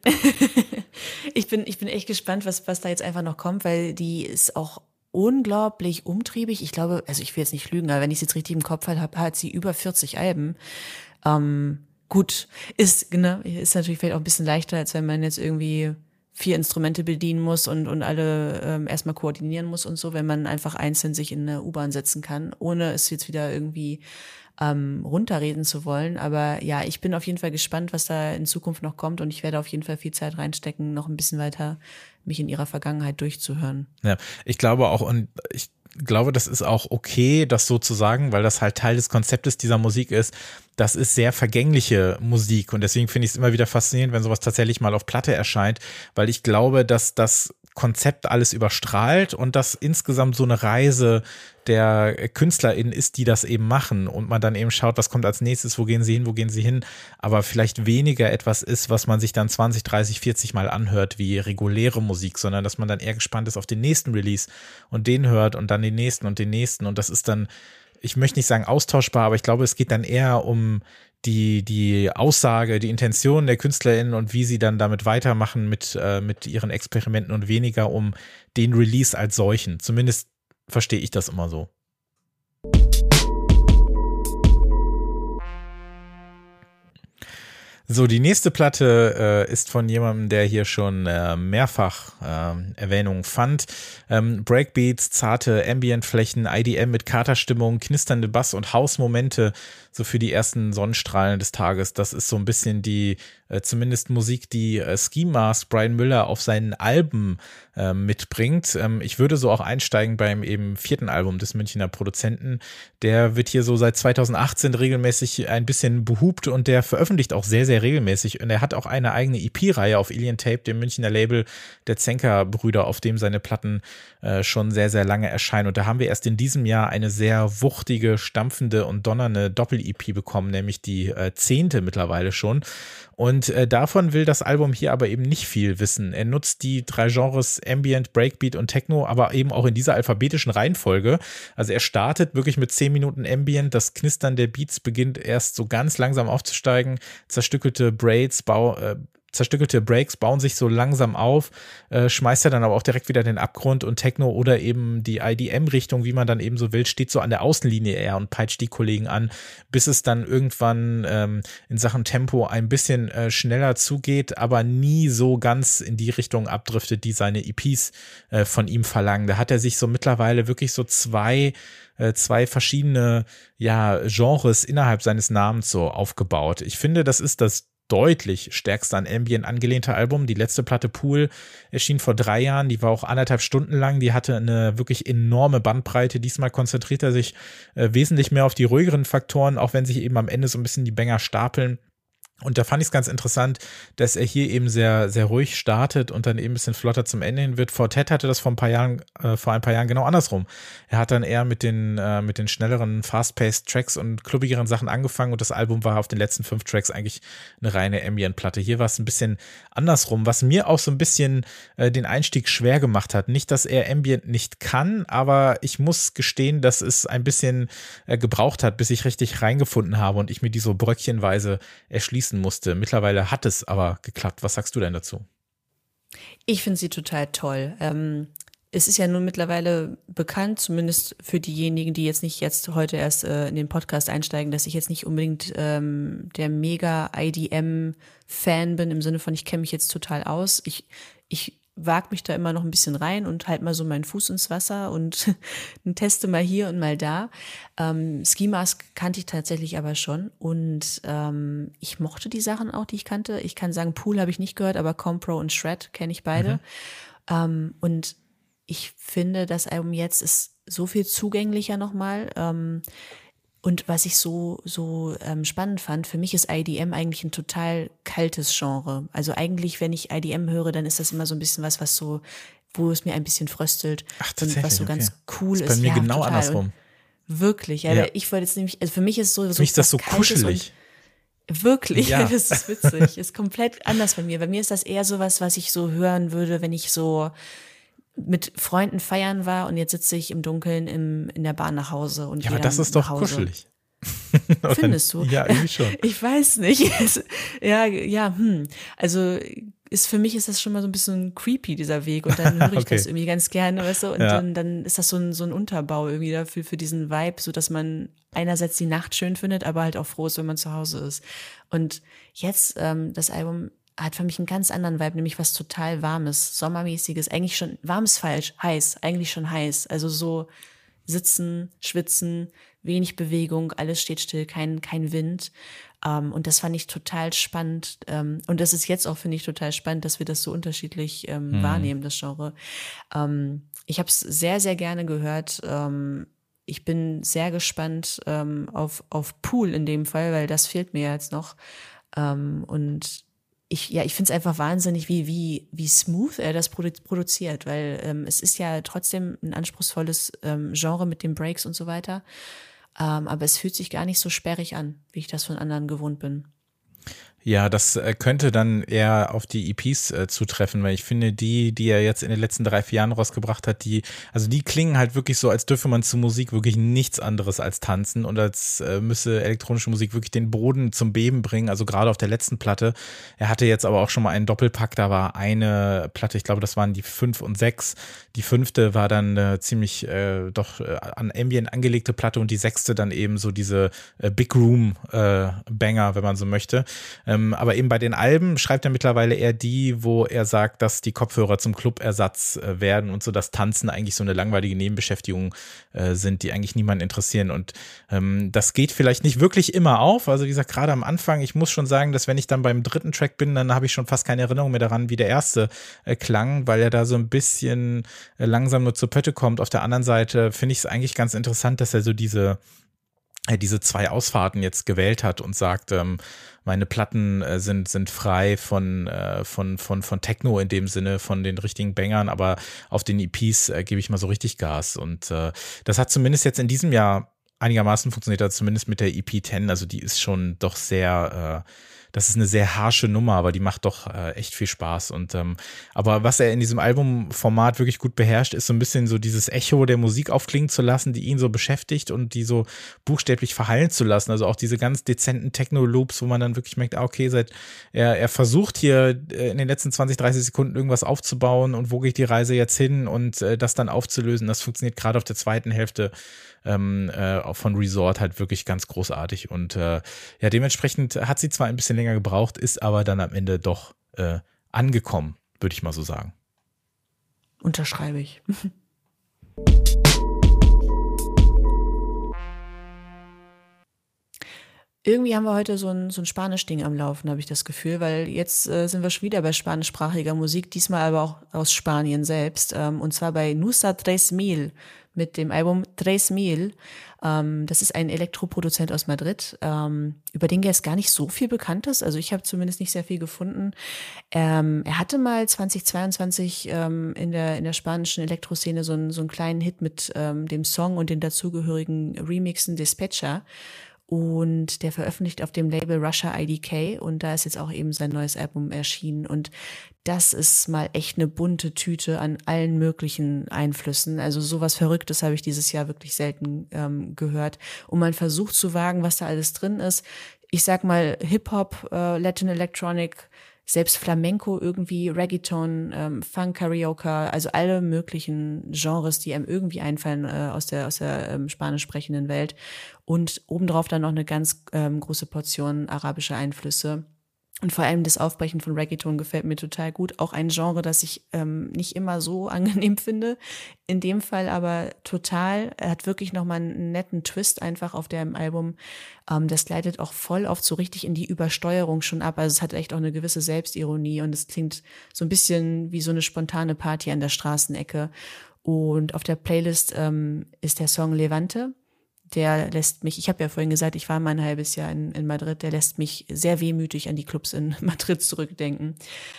echt gespannt, was da jetzt einfach noch kommt, weil die ist auch unglaublich umtriebig. Ich glaube, also ich will jetzt nicht lügen, aber wenn ich es jetzt richtig im Kopf habe, hat sie über 40 Alben. Gut, ist natürlich vielleicht auch ein bisschen leichter, als wenn man jetzt irgendwie 4 Instrumente bedienen muss und alle erstmal koordinieren muss und so, wenn man einfach einzeln sich in eine U-Bahn setzen kann, ohne es jetzt wieder irgendwie runterreden zu wollen. Aber ja, ich bin auf jeden Fall gespannt, was da in Zukunft noch kommt, und ich werde auf jeden Fall viel Zeit reinstecken, noch ein bisschen weiter mich in ihrer Vergangenheit durchzuhören. Ja, ich glaube auch, und ich glaube, das ist auch okay, das so zu sagen, weil das halt Teil des Konzeptes dieser Musik ist. Das ist sehr vergängliche Musik, und deswegen finde ich es immer wieder faszinierend, wenn sowas tatsächlich mal auf Platte erscheint, weil ich glaube, dass das Konzept alles überstrahlt und das insgesamt so eine Reise der KünstlerInnen ist, die das eben machen, und man dann eben schaut, was kommt als nächstes, wo gehen sie hin, aber vielleicht weniger etwas ist, was man sich dann 20, 30, 40 Mal anhört wie reguläre Musik, sondern dass man dann eher gespannt ist auf den nächsten Release und den hört und dann den nächsten, und das ist dann, ich möchte nicht sagen austauschbar, aber ich glaube, es geht dann eher um die Aussage, die Intention der KünstlerInnen und wie sie dann damit weitermachen mit ihren Experimenten, und weniger um den Release als solchen. Zumindest verstehe ich das immer so. So, die nächste Platte ist von jemandem, der hier schon mehrfach Erwähnung fand. Breakbeats, zarte Ambient-Flächen, IDM mit Katerstimmung, knisternde Bass- und House-Momente, so für die ersten Sonnenstrahlen des Tages. Das ist so ein bisschen die zumindest Musik, die Ski Mask Brian Müller auf seinen Alben mitbringt. Ich würde so auch einsteigen beim eben 4. Album des Münchner Produzenten. Der wird hier so seit 2018 regelmäßig ein bisschen behupt und der veröffentlicht auch sehr, sehr regelmäßig. Und er hat auch eine eigene EP-Reihe auf Alien Tape, dem Münchner Label der Zenker-Brüder, auf dem seine Platten schon sehr, sehr lange erscheinen. Und da haben wir erst in diesem Jahr eine sehr wuchtige, stampfende und donnernde Doppel-EP bekommen, nämlich die 10. mittlerweile schon. Und davon will das Album hier aber eben nicht viel wissen. Er nutzt die 3 Genres Ambient, Breakbeat und Techno, aber eben auch in dieser alphabetischen Reihenfolge. Also er startet wirklich mit 10 Minuten Ambient, das Knistern der Beats beginnt erst so ganz langsam aufzusteigen, zerstückelte Breaks bauen sich so langsam auf, schmeißt er dann aber auch direkt wieder den Abgrund und Techno oder eben die IDM-Richtung, wie man dann eben so will, steht so an der Außenlinie eher und peitscht die Kollegen an, bis es dann irgendwann in Sachen Tempo ein bisschen schneller zugeht, aber nie so ganz in die Richtung abdriftet, die seine EPs von ihm verlangen. Da hat er sich so mittlerweile wirklich so zwei verschiedene Genres innerhalb seines Namens so aufgebaut. Ich finde, das ist das deutlich stärkste an Ambient angelehnte Album. Die letzte Platte Pool erschien vor 3 Jahren, die war auch 1,5 Stunden lang, die hatte eine wirklich enorme Bandbreite. Diesmal konzentriert er sich wesentlich mehr auf die ruhigeren Faktoren, auch wenn sich eben am Ende so ein bisschen die Banger stapeln. Und da fand ich es ganz interessant, dass er hier eben sehr, sehr ruhig startet und dann eben ein bisschen flotter zum Ende hin wird. Fortet hatte das vor ein paar Jahren genau andersrum. Er hat dann eher mit den schnelleren, fast-paced Tracks und klubbigeren Sachen angefangen und das Album war auf den letzten 5 Tracks eigentlich eine reine Ambient-Platte. Hier war es ein bisschen andersrum, was mir auch so ein bisschen den Einstieg schwer gemacht hat. Nicht, dass er Ambient nicht kann, aber ich muss gestehen, dass es ein bisschen gebraucht hat, bis ich richtig reingefunden habe und ich mir die so bröckchenweise erschließen musste. Mittlerweile hat es aber geklappt. Was sagst du denn dazu? Ich finde sie total toll. Es ist ja nun mittlerweile bekannt, zumindest für diejenigen, die jetzt heute erst in den Podcast einsteigen, dass ich jetzt nicht unbedingt der mega IDM-Fan bin, im Sinne von, ich kenne mich jetzt total aus. Ich wage mich da immer noch ein bisschen rein und halt mal so meinen Fuß ins Wasser und teste mal hier und mal da. Ski Mask kannte ich tatsächlich aber schon und ich mochte die Sachen auch, die ich kannte. Ich kann sagen, Pool habe ich nicht gehört, aber Compro und Shred kenne ich beide. Und ich finde, das Album jetzt ist so viel zugänglicher nochmal. Und was ich so spannend fand, für mich ist IDM eigentlich ein total kaltes Genre. Also eigentlich, wenn ich IDM höre, dann ist das immer so ein bisschen was so, wo es mir ein bisschen fröstelt. Ach, und was so ganz cool ist. Bei mir genau total. andersrum. Und wirklich, ja. Ich wollte jetzt nämlich, also für mich ist so. Für mich ist das so kuschelig. Wirklich, ja. Das ist witzig. Ist komplett anders bei mir. Bei mir ist das eher sowas, was ich so hören würde, wenn ich so mit Freunden feiern war und jetzt sitze ich im Dunkeln in der Bahn nach Hause. Und ja, aber das ist doch kuschelig. Findest du? Ja, irgendwie schon. Ich weiß nicht. Also für mich ist das schon mal so ein bisschen creepy, dieser Weg. Und dann höre ich das irgendwie ganz gerne, weißt du? Und dann ist das so ein Unterbau irgendwie dafür, für diesen Vibe, so dass man einerseits die Nacht schön findet, aber halt auch froh ist, wenn man zu Hause ist. Und jetzt, das Album hat für mich einen ganz anderen Vibe, nämlich was total Warmes, Sommermäßiges, eigentlich schon, warm ist falsch, heiß, eigentlich schon heiß. Also so sitzen, schwitzen, wenig Bewegung, alles steht still, kein Wind. Und das fand ich total spannend. Und das ist jetzt auch, finde ich, total spannend, dass wir das so unterschiedlich wahrnehmen, das Genre. Ich habe es sehr, sehr gerne gehört. Ich bin sehr gespannt auf Pool in dem Fall, weil das fehlt mir jetzt noch. Und ich finde es einfach wahnsinnig, wie smooth er das produziert, weil es ist ja trotzdem ein anspruchsvolles Genre mit den Breaks und so weiter. Aber es fühlt sich gar nicht so sperrig an, wie ich das von anderen gewohnt bin. Ja, das könnte dann eher auf die EPs zutreffen, weil ich finde, die er jetzt in den letzten 3-4 Jahren rausgebracht hat, die klingen halt wirklich so, als dürfe man zu Musik wirklich nichts anderes als tanzen und als müsse elektronische Musik wirklich den Boden zum Beben bringen, also gerade auf der letzten Platte. Er hatte jetzt aber auch schon mal einen Doppelpack, da war eine Platte, ich glaube, das waren die 5 und 6. Die 5. war dann ziemlich an Ambient angelegte Platte und die 6. dann eben so diese Big Room Banger, wenn man so möchte. Aber eben bei den Alben schreibt er mittlerweile eher die, wo er sagt, dass die Kopfhörer zum Clubersatz werden und so, dass Tanzen eigentlich so eine langweilige Nebenbeschäftigung sind, die eigentlich niemanden interessieren. Und das geht vielleicht nicht wirklich immer auf. Also wie gesagt, gerade am Anfang, ich muss schon sagen, dass wenn ich dann beim dritten Track bin, dann habe ich schon fast keine Erinnerung mehr daran, wie der erste klang, weil er da so ein bisschen langsam nur zur Pötte kommt. Auf der anderen Seite finde ich es eigentlich ganz interessant, dass er so diese 2 Ausfahrten jetzt gewählt hat und sagt, meine Platten sind frei von Techno in dem Sinne, von den richtigen Bangern, aber auf den EPs gebe ich mal so richtig Gas. Und das hat zumindest jetzt in diesem Jahr einigermaßen funktioniert, also zumindest mit der EP 10. Also die ist schon doch sehr das ist eine sehr harsche Nummer, aber die macht doch echt viel Spaß. Und aber was er in diesem Albumformat wirklich gut beherrscht, ist so ein bisschen so dieses Echo der Musik aufklingen zu lassen, die ihn so beschäftigt und die so buchstäblich verhallen zu lassen. Also auch diese ganz dezenten Techno-Loops, wo man dann wirklich merkt, okay, er versucht hier in den letzten 20, 30 Sekunden irgendwas aufzubauen und wo geht die Reise jetzt hin und das dann aufzulösen. Das funktioniert gerade auf der zweiten Hälfte auch von Resort halt wirklich ganz großartig und ja, dementsprechend hat sie zwar ein bisschen länger gebraucht, ist aber dann am Ende doch angekommen, würde ich mal so sagen. Unterschreibe ich. Irgendwie haben wir heute so ein Spanisch-Ding am Laufen, habe ich das Gefühl, weil jetzt sind wir schon wieder bei spanischsprachiger Musik, diesmal aber auch aus Spanien selbst, und zwar bei Nusa 3000 mit dem Album 3000. Das ist ein Elektroproduzent aus Madrid, über den jetzt gar nicht so viel bekannt ist, also ich habe zumindest nicht sehr viel gefunden. Er hatte mal 2022 in der spanischen Elektroszene so einen kleinen Hit mit dem Song und den dazugehörigen Remixen Despecha. Und der veröffentlicht auf dem Label Russia IDK und da ist jetzt auch eben sein neues Album erschienen und das ist mal echt eine bunte Tüte an allen möglichen Einflüssen. Also sowas Verrücktes habe ich dieses Jahr wirklich selten gehört und man versucht zu wagen, was da alles drin ist. Ich sag mal Hip-Hop, Latin Electronic, selbst Flamenco irgendwie, Reggaeton, Funk, Karaoke, also alle möglichen Genres, die einem irgendwie einfallen aus der spanisch sprechenden Welt. Und obendrauf dann noch eine ganz große Portion arabischer Einflüsse. Und vor allem das Aufbrechen von Reggaeton gefällt mir total gut. Auch ein Genre, das ich nicht immer so angenehm finde. In dem Fall aber total. Er hat wirklich nochmal einen netten Twist einfach auf dem Album. Das gleitet auch voll oft so richtig in die Übersteuerung schon ab. Also es hat echt auch eine gewisse Selbstironie und es klingt so ein bisschen wie so eine spontane Party an der Straßenecke. Und auf der Playlist ist der Song Levante. Der lässt mich, ich habe ja vorhin gesagt, ich war mal ein halbes Jahr in Madrid, der lässt mich sehr wehmütig an die Clubs in Madrid zurückdenken.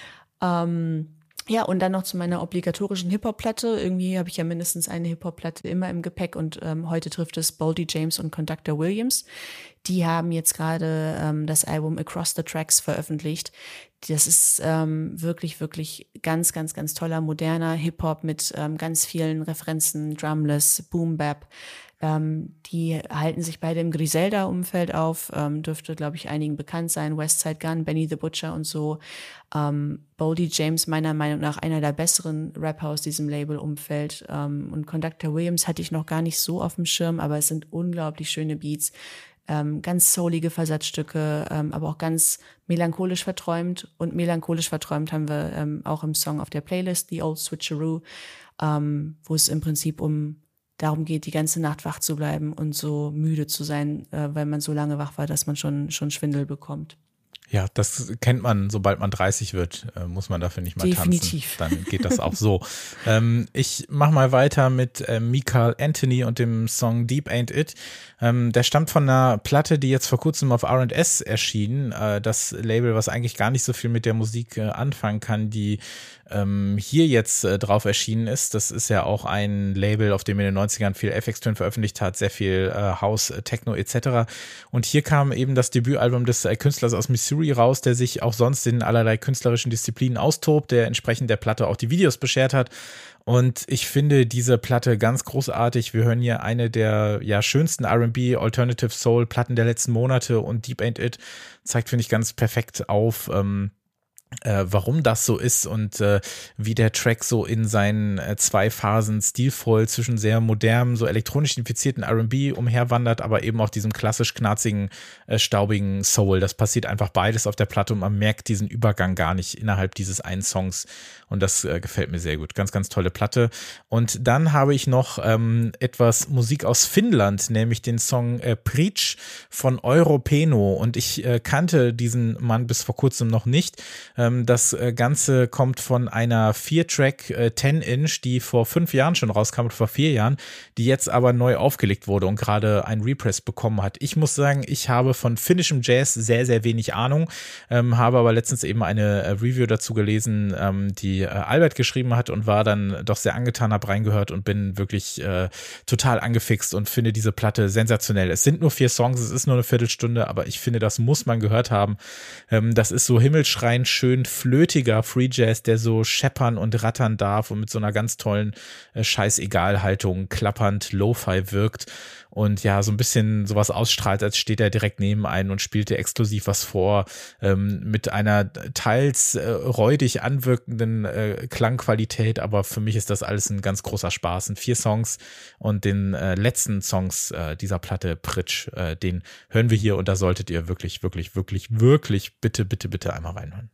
Ja, und dann noch zu meiner obligatorischen Hip-Hop-Platte. Irgendwie habe ich ja mindestens eine Hip-Hop-Platte immer im Gepäck und heute trifft es Boldy James und Conductor Williams. Die haben jetzt gerade das Album Across the Tracks veröffentlicht. Das ist wirklich, wirklich ganz, ganz, ganz toller, moderner Hip-Hop mit ganz vielen Referenzen, Drumless, Boom-Bap. Die halten sich beide im Griselda-Umfeld auf, dürfte, glaube ich, einigen bekannt sein. Westside Gun, Benny the Butcher und so. Boldy James, meiner Meinung nach, einer der besseren Rapper aus diesem Label-Umfeld. Und Conductor Williams hatte ich noch gar nicht so auf dem Schirm, aber es sind unglaublich schöne Beats. Ganz soulige Versatzstücke, aber auch ganz melancholisch verträumt. Und melancholisch verträumt haben wir auch im Song auf der Playlist, The Old Switcheroo, wo es im Prinzip darum geht, die ganze Nacht wach zu bleiben und so müde zu sein, weil man so lange wach war, dass man schon Schwindel bekommt. Ja, das kennt man, sobald man 30 wird, muss man dafür nicht mal Definitiv tanzen. Dann geht das auch so. Ich mache mal weiter mit Michael Anthony und dem Song Deep Ain't It. Der stammt von einer Platte, die jetzt vor kurzem auf R&S erschien. Das Label, was eigentlich gar nicht so viel mit der Musik anfangen kann, die hier jetzt drauf erschienen ist. Das ist ja auch ein Label, auf dem in den 90ern viel FX Twin veröffentlicht hat, sehr viel House, Techno etc. Und hier kam eben das Debütalbum des Künstlers aus Missouri raus, der sich auch sonst in allerlei künstlerischen Disziplinen austobt, der entsprechend der Platte auch die Videos beschert hat. Und ich finde diese Platte ganz großartig. Wir hören hier eine der schönsten R&B, Alternative Soul Platten der letzten Monate und Deep Ain't It zeigt, finde ich, ganz perfekt auf, warum das so ist und wie der Track so in seinen 2 Phasen stilvoll zwischen sehr modernem, so elektronisch infizierten R&B umherwandert, aber eben auch diesem klassisch knarzigen, staubigen Soul. Das passiert einfach beides auf der Platte und man merkt diesen Übergang gar nicht innerhalb dieses einen Songs und das gefällt mir sehr gut. Ganz, ganz tolle Platte. Und dann habe ich noch etwas Musik aus Finnland, nämlich den Song Preach von Europeno und ich kannte diesen Mann bis vor kurzem noch nicht. Das Ganze kommt von einer 4-Track 10-Inch, die vor 5 Jahren schon rauskam, vor 4 Jahren, die jetzt aber neu aufgelegt wurde und gerade ein Repress bekommen hat. Ich muss sagen, ich habe von finnischem Jazz sehr, sehr wenig Ahnung, habe aber letztens eben eine Review dazu gelesen, die Albert geschrieben hat und war dann doch sehr angetan, habe reingehört und bin wirklich total angefixt und finde diese Platte sensationell. Es sind nur 4 Songs, es ist nur eine Viertelstunde, aber ich finde, das muss man gehört haben. Das ist so himmelschreiend schön flötiger Free Jazz, der so scheppern und rattern darf und mit so einer ganz tollen Scheißegal-Haltung klappernd Lo-Fi wirkt und ja, so ein bisschen sowas ausstrahlt, als steht er direkt neben einen und spielt dir exklusiv was vor, mit einer teils räudig anwirkenden Klangqualität, aber für mich ist das alles ein ganz großer Spaß. Und 4 Songs und den letzten Songs dieser Platte Pritsch, den hören wir hier und da solltet ihr wirklich, wirklich, wirklich, wirklich bitte, bitte, bitte einmal reinhören.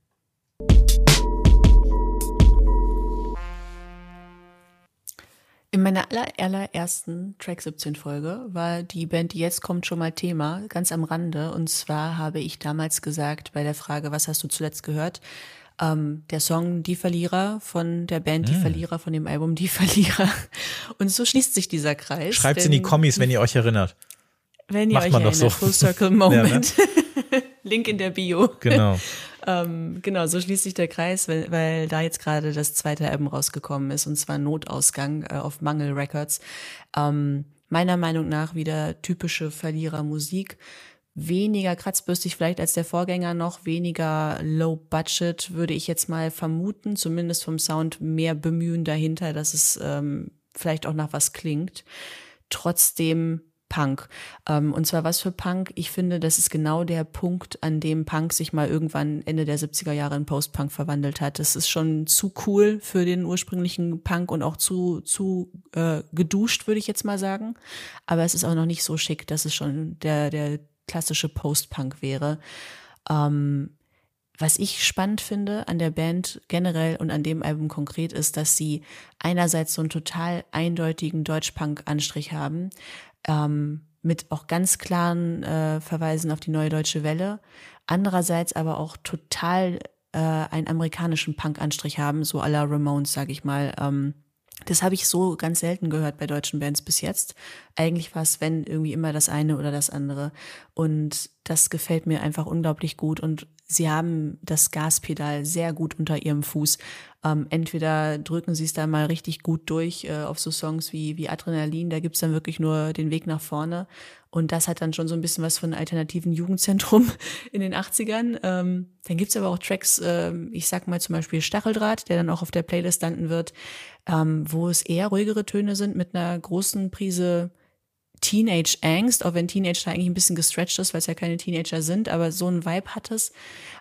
In meiner allerersten Track 17 Folge war die Band, die jetzt kommt, schon mal Thema, ganz am Rande. Und zwar habe ich damals gesagt, bei der Frage, was hast du zuletzt gehört? Der Song Die Verlierer von der Band Die Verlierer von dem Album Die Verlierer. Und so schließt sich dieser Kreis. Schreibt's in die Kommis, wenn ihr euch erinnert. Wenn ihr Macht euch man doch erinnert, so. Full Circle Moment. Ja, ne? Link in der Bio. Genau. Genau, so schließt sich der Kreis, weil da jetzt gerade das 2. Album rausgekommen ist, und zwar Notausgang auf Mangel Records. Meiner Meinung nach wieder typische Verlierermusik. Weniger kratzbürstig vielleicht als der Vorgänger noch, weniger Low Budget, würde ich jetzt mal vermuten, zumindest vom Sound mehr Bemühen dahinter, dass es vielleicht auch nach was klingt. Trotzdem Punk. Und zwar was für Punk? Ich finde, das ist genau der Punkt, an dem Punk sich mal irgendwann Ende der 70er Jahre in Post-Punk verwandelt hat. Das ist schon zu cool für den ursprünglichen Punk und auch zu geduscht, würde ich jetzt mal sagen. Aber es ist auch noch nicht so schick, dass es schon der klassische Post-Punk wäre. Was ich spannend finde an der Band generell und an dem Album konkret ist, dass sie einerseits so einen total eindeutigen Deutsch-Punk-Anstrich haben, mit auch ganz klaren Verweisen auf die Neue Deutsche Welle, andererseits aber auch total einen amerikanischen Punk-Anstrich haben, so à la Ramones, sag ich mal. Das habe ich so ganz selten gehört bei deutschen Bands bis jetzt. Eigentlich war es, wenn, irgendwie immer das eine oder das andere. Und das gefällt mir einfach unglaublich gut. Und sie haben das Gaspedal sehr gut unter ihrem Fuß. Entweder drücken sie es da mal richtig gut durch auf so Songs wie Adrenalin. Da gibt's dann wirklich nur den Weg nach vorne. Und das hat dann schon so ein bisschen was von alternativen Jugendzentrum in den 80ern. Dann gibt's aber auch Tracks, ich sag mal zum Beispiel Stacheldraht, der dann auch auf der Playlist landen wird, wo es eher ruhigere Töne sind mit einer großen Prise Teenage-Angst, auch wenn Teenage da eigentlich ein bisschen gestretched ist, weil es ja keine Teenager sind, aber so ein Vibe hat es.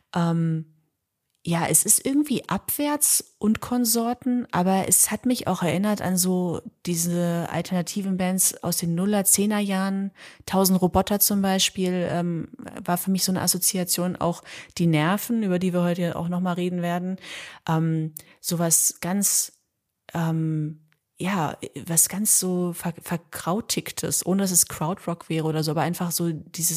Ja, es ist irgendwie abwärts und Konsorten, aber es hat mich auch erinnert an so diese alternativen Bands aus den 0er, 10er Jahren. 1000 Roboter zum Beispiel war für mich so eine Assoziation. Auch die Nerven, über die wir heute auch nochmal reden werden. Sowas ganz, ja, was ganz so verkrautigtes, ohne dass es Krautrock wäre oder so, aber einfach so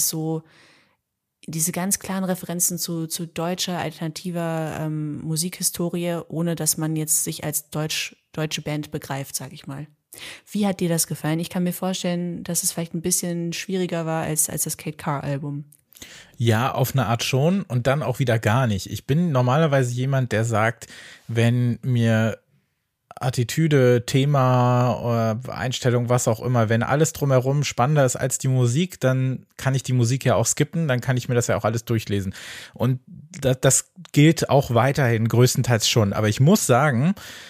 diese ganz klaren Referenzen zu deutscher, alternativer Musikhistorie, ohne dass man jetzt sich als deutsche Band begreift, sag ich mal. Wie hat dir das gefallen? Ich kann mir vorstellen, dass es vielleicht ein bisschen schwieriger war als das Kate Carr-Album. Ja, auf eine Art schon und dann auch wieder gar nicht. Ich bin normalerweise jemand, der sagt, wenn mir Attitüde, Thema, Einstellung, was auch immer, wenn alles drumherum spannender ist als die Musik, dann kann ich die Musik ja auch skippen, dann kann ich mir das ja auch alles durchlesen. Und das gilt auch weiterhin größtenteils schon. Aber ich muss sagen,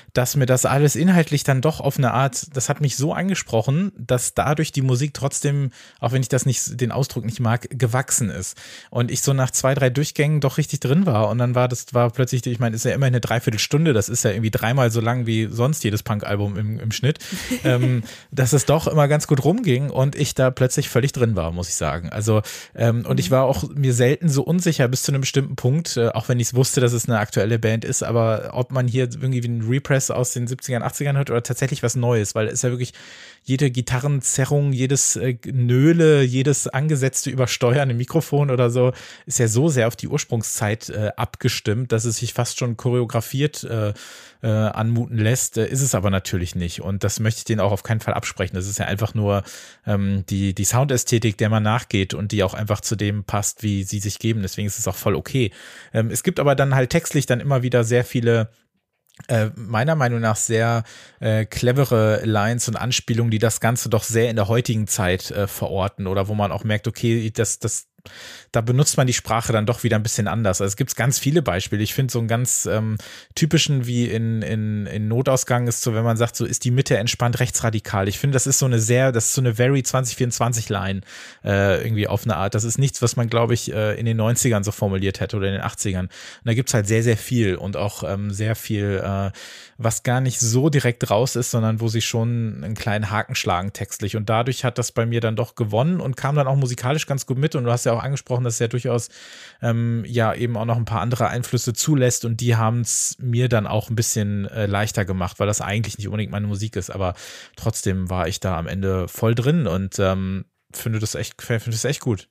dass mir das alles inhaltlich dann doch auf eine Art, das hat mich so angesprochen, dass dadurch die Musik trotzdem, auch wenn ich das nicht, den Ausdruck nicht mag, gewachsen ist. Und ich so nach 2, 3 Durchgängen doch richtig drin war. Und dann war plötzlich, ich meine, ist ja immer eine Dreiviertelstunde, das ist ja irgendwie 3-mal so lang wie sonst jedes Punk-Album im Schnitt, dass es doch immer ganz gut rumging und ich da plötzlich völlig drin war, muss ich sagen. Also, und ich war auch mir selten so unsicher bis zu einem bestimmten Punkt, auch wenn ich es wusste, dass es eine aktuelle Band ist, aber ob man hier irgendwie einen Repress aus den 70ern, 80ern hört oder tatsächlich was Neues, weil es ist ja wirklich jede Gitarrenzerrung, jedes Nöle, jedes angesetzte Übersteuern im Mikrofon oder so, ist ja so sehr auf die Ursprungszeit abgestimmt, dass es sich fast schon choreografiert anmuten lässt, ist es aber natürlich nicht. Und das möchte ich denen auch auf keinen Fall absprechen. Das ist ja einfach nur die Soundästhetik, der man nachgeht und die auch einfach zu dem passt, wie sie sich geben. Deswegen ist es auch voll okay. Es gibt aber dann halt textlich dann immer wieder sehr viele meiner Meinung nach sehr clevere Lines und Anspielungen, die das Ganze doch sehr in der heutigen Zeit verorten oder wo man auch merkt, okay, da benutzt man die Sprache dann doch wieder ein bisschen anders. Also es gibt ganz viele Beispiele. Ich finde so einen ganz typischen wie in Notausgang ist so, wenn man sagt, so ist die Mitte entspannt rechtsradikal. Ich finde, das ist so eine very 2024 Line irgendwie auf eine Art. Das ist nichts, was man, glaube ich, in den 90ern so formuliert hätte oder in den 80ern. Und da gibt's halt sehr, sehr viel und auch sehr viel, was gar nicht so direkt raus ist, sondern wo sie schon einen kleinen Haken schlagen textlich. Und dadurch hat das bei mir dann doch gewonnen und kam dann auch musikalisch ganz gut mit. Und du hast ja auch angesprochen, dass es ja durchaus ja eben auch noch ein paar andere Einflüsse zulässt und die haben es mir dann auch ein bisschen leichter gemacht, weil das eigentlich nicht unbedingt meine Musik ist, aber trotzdem war ich da am Ende voll drin und finde das echt gut.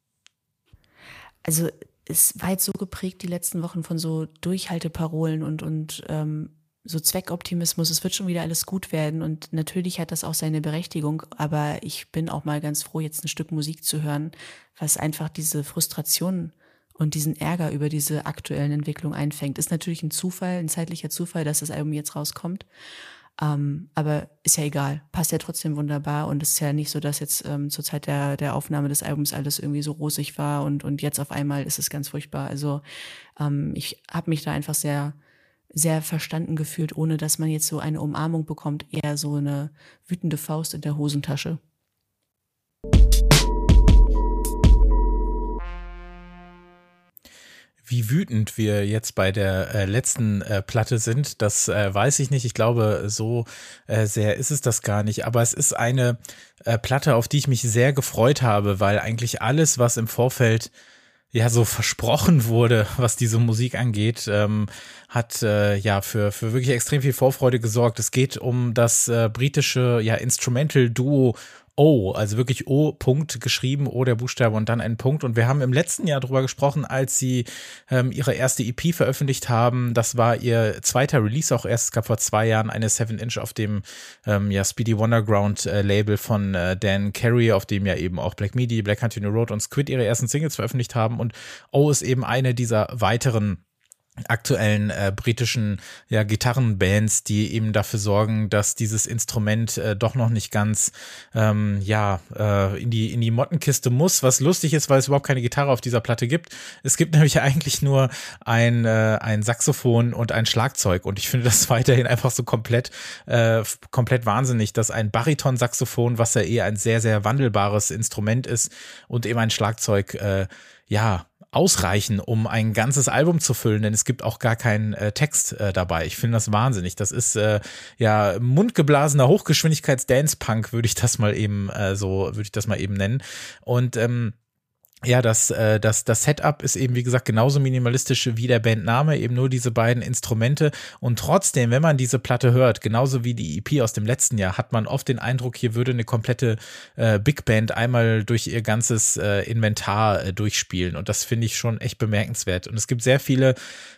Also es war jetzt so geprägt die letzten Wochen von so Durchhalteparolen und so Zweckoptimismus, es wird schon wieder alles gut werden und natürlich hat das auch seine Berechtigung, aber ich bin auch mal ganz froh, jetzt ein Stück Musik zu hören, was einfach diese Frustration und diesen Ärger über diese aktuellen Entwicklungen einfängt. Ist natürlich ein Zufall, ein zeitlicher Zufall, dass das Album jetzt rauskommt, aber ist ja egal, passt ja trotzdem wunderbar und es ist ja nicht so, dass jetzt zur Zeit der Aufnahme des Albums alles irgendwie so rosig war und jetzt auf einmal ist es ganz furchtbar. Also ich habe mich da einfach sehr sehr verstanden gefühlt, ohne dass man jetzt so eine Umarmung bekommt, eher so eine wütende Faust in der Hosentasche. Wie wütend wir jetzt bei der letzten Platte sind, das weiß ich nicht. Ich glaube, so sehr ist es das gar nicht. Aber es ist eine Platte, auf die ich mich sehr gefreut habe, weil eigentlich alles, was im Vorfeld ja so versprochen wurde, was diese Musik angeht, hat ja für wirklich extrem viel Vorfreude gesorgt. Es geht um das britische Instrumental-Duo O, also wirklich O, Punkt geschrieben, O der Buchstabe und dann ein Punkt. Und wir haben im letzten Jahr drüber gesprochen, als sie ihre erste EP veröffentlicht haben. Das war ihr zweiter Release auch erst. Es gab vor 2 Jahren eine 7-Inch auf dem Speedy Wonderground Label von Dan Carey, auf dem ja eben auch Black Midi, Black Country New Road und Squid ihre ersten Singles veröffentlicht haben. Und O ist eben eine dieser weiteren aktuellen britischen Gitarrenbands, die eben dafür sorgen, dass dieses Instrument doch noch nicht ganz in die Mottenkiste muss, was lustig ist, weil es überhaupt keine Gitarre auf dieser Platte gibt. Es gibt nämlich eigentlich nur ein Saxophon und ein Schlagzeug und ich finde das weiterhin einfach so komplett wahnsinnig, dass ein Bariton-Saxophon, was ja eher ein sehr, sehr wandelbares Instrument ist und eben ein Schlagzeug ausreichen, um ein ganzes Album zu füllen, denn es gibt auch gar keinen Text dabei. Ich finde das wahnsinnig. Das ist mundgeblasener Hochgeschwindigkeits-Dance-Punk, würde ich das mal eben nennen. Und das Setup ist eben, wie gesagt, genauso minimalistisch wie der Bandname, eben nur diese beiden Instrumente. Und trotzdem, wenn man diese Platte hört, genauso wie die EP aus dem letzten Jahr, hat man oft den Eindruck, hier würde eine komplette Big Band einmal durch ihr ganzes Inventar durchspielen. Und das finde ich schon echt bemerkenswert. Und es gibt sehr viele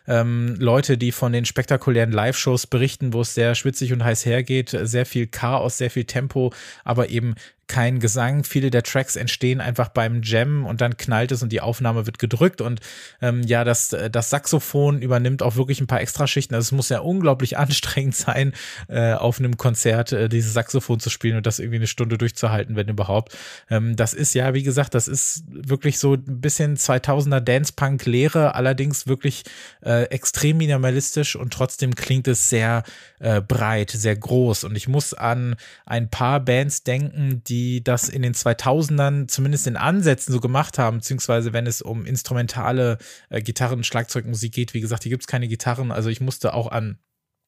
Leute, die von den spektakulären Live-Shows berichten, wo es sehr schwitzig und heiß hergeht, sehr viel Chaos, sehr viel Tempo, aber eben kein Gesang. Viele der Tracks entstehen einfach beim Jam und dann knallt es und die Aufnahme wird gedrückt und das Saxophon übernimmt auch wirklich ein paar Extraschichten. Also es muss ja unglaublich anstrengend sein, auf einem Konzert dieses Saxophon zu spielen und das irgendwie eine Stunde durchzuhalten, wenn überhaupt. Das ist ja, wie gesagt, das ist wirklich so ein bisschen 2000er Dance-Punk-Lehre, allerdings wirklich extrem minimalistisch und trotzdem klingt es sehr breit, sehr groß. Und ich muss an ein paar Bands denken, die das in den 2000ern zumindest in Ansätzen so gemacht haben, beziehungsweise wenn es um instrumentale Gitarren- und Schlagzeugmusik geht. Wie gesagt, hier gibt es keine Gitarren. Also ich musste auch an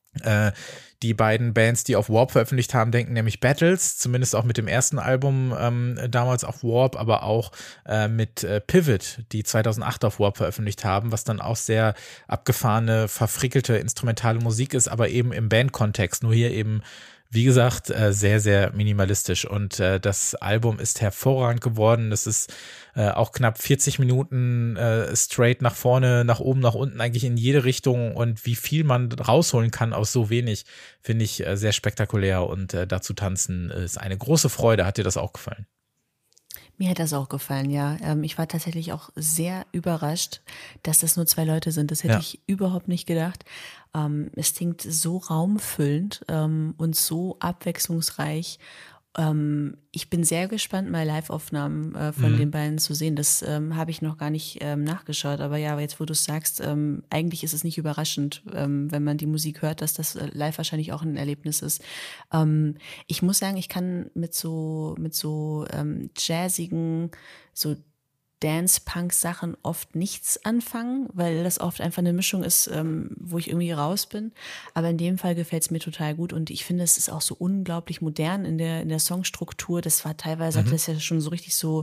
die beiden Bands, die auf Warp veröffentlicht haben, denken, nämlich Battles, zumindest auch mit dem ersten Album damals auf Warp, aber auch mit Pivot, die 2008 auf Warp veröffentlicht haben, was dann auch sehr abgefahrene, verfrickelte instrumentale Musik ist, aber eben im Bandkontext, nur hier eben wie gesagt, sehr, sehr minimalistisch und das Album ist hervorragend geworden. Das ist auch knapp 40 Minuten straight nach vorne, nach oben, nach unten, eigentlich in jede Richtung und wie viel man rausholen kann aus so wenig, finde ich sehr spektakulär und dazu tanzen ist eine große Freude. Hat dir das auch gefallen? Mir hat das auch gefallen, ja. Ich war tatsächlich auch sehr überrascht, dass das nur 2 Leute sind. Das hätte ich überhaupt nicht gedacht. Es klingt so raumfüllend und so abwechslungsreich. Ich bin sehr gespannt, mal Live-Aufnahmen von den beiden zu sehen. Das habe ich noch gar nicht nachgeschaut. Aber ja, jetzt wo du es sagst, eigentlich ist es nicht überraschend, wenn man die Musik hört, dass das live wahrscheinlich auch ein Erlebnis ist. Ich muss sagen, ich kann mit so jazzigen, so Dance-Punk-Sachen oft nichts anfangen, weil das oft einfach eine Mischung ist, wo ich irgendwie raus bin. Aber in dem Fall gefällt es mir total gut und ich finde, es ist auch so unglaublich modern in der Songstruktur. Das war teilweise, hatte das ja schon so richtig so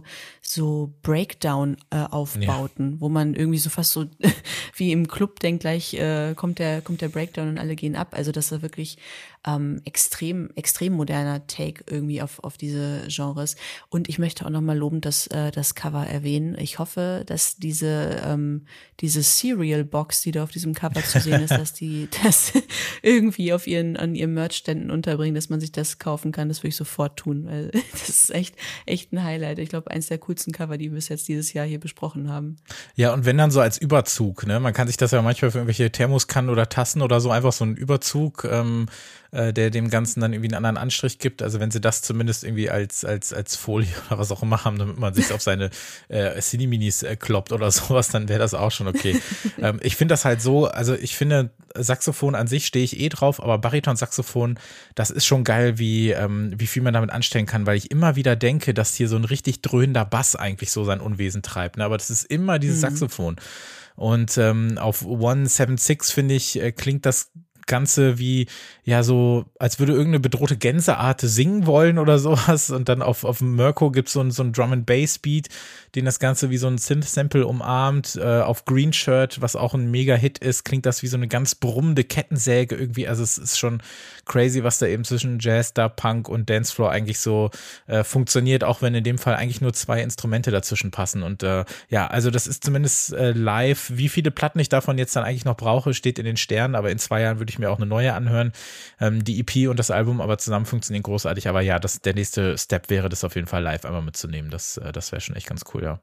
Breakdown-Aufbauten, wo man irgendwie so fast so wie im Club denkt, gleich kommt der Breakdown und alle gehen ab. Also das war wirklich extrem moderner Take irgendwie auf diese Genres. Und ich möchte auch nochmal lobend das Cover erwähnen. Ich hoffe, dass diese Cereal-Box, die da auf diesem Cover zu sehen ist, dass die das irgendwie an ihren Merch-Ständen unterbringen, dass man sich das kaufen kann. Das würde ich sofort tun, weil das ist echt ein Highlight. Ich glaube, eins der coolsten Cover, die wir bis jetzt dieses Jahr hier besprochen haben. Ja, und wenn dann so als Überzug, ne? Man kann sich das ja manchmal für irgendwelche Thermoskannen oder Tassen oder so einfach so einen Überzug, der dem Ganzen dann irgendwie einen anderen Anstrich gibt. Also wenn sie das zumindest irgendwie als Folie oder was auch immer haben, damit man sich auf seine Cineminis kloppt oder sowas, dann wäre das auch schon okay. Ich finde das halt so, also ich finde Saxophon an sich stehe ich drauf, aber Bariton-Saxophon, das ist schon geil, wie viel man damit anstellen kann, weil ich immer wieder denke, dass hier so ein richtig dröhnender Bass eigentlich so sein Unwesen treibt. Ne? Aber das ist immer dieses Saxophon. Und auf 176, finde ich, klingt das Ganze wie, ja, so, als würde irgendeine bedrohte Gänseart singen wollen oder sowas. Und dann auf Mirko gibt es so ein Drum-and-Bass-Beat, den das Ganze wie so ein Synth-Sample umarmt. Auf Green Shirt, was auch ein Mega-Hit ist, klingt das wie so eine ganz brummende Kettensäge irgendwie. Also es ist schon crazy, was da eben zwischen Jazz, da Punk und Dancefloor eigentlich so funktioniert, auch wenn in dem Fall eigentlich nur 2 Instrumente dazwischen passen. Und ja, also das ist zumindest live. Wie viele Platten ich davon jetzt dann eigentlich noch brauche, steht in den Sternen, aber in 2 Jahren würde ich mir auch eine neue anhören. Die EP und das Album aber zusammen funktionieren großartig. Aber ja, der nächste Step wäre, das auf jeden Fall live einmal mitzunehmen. Das wäre schon echt ganz cool, ja.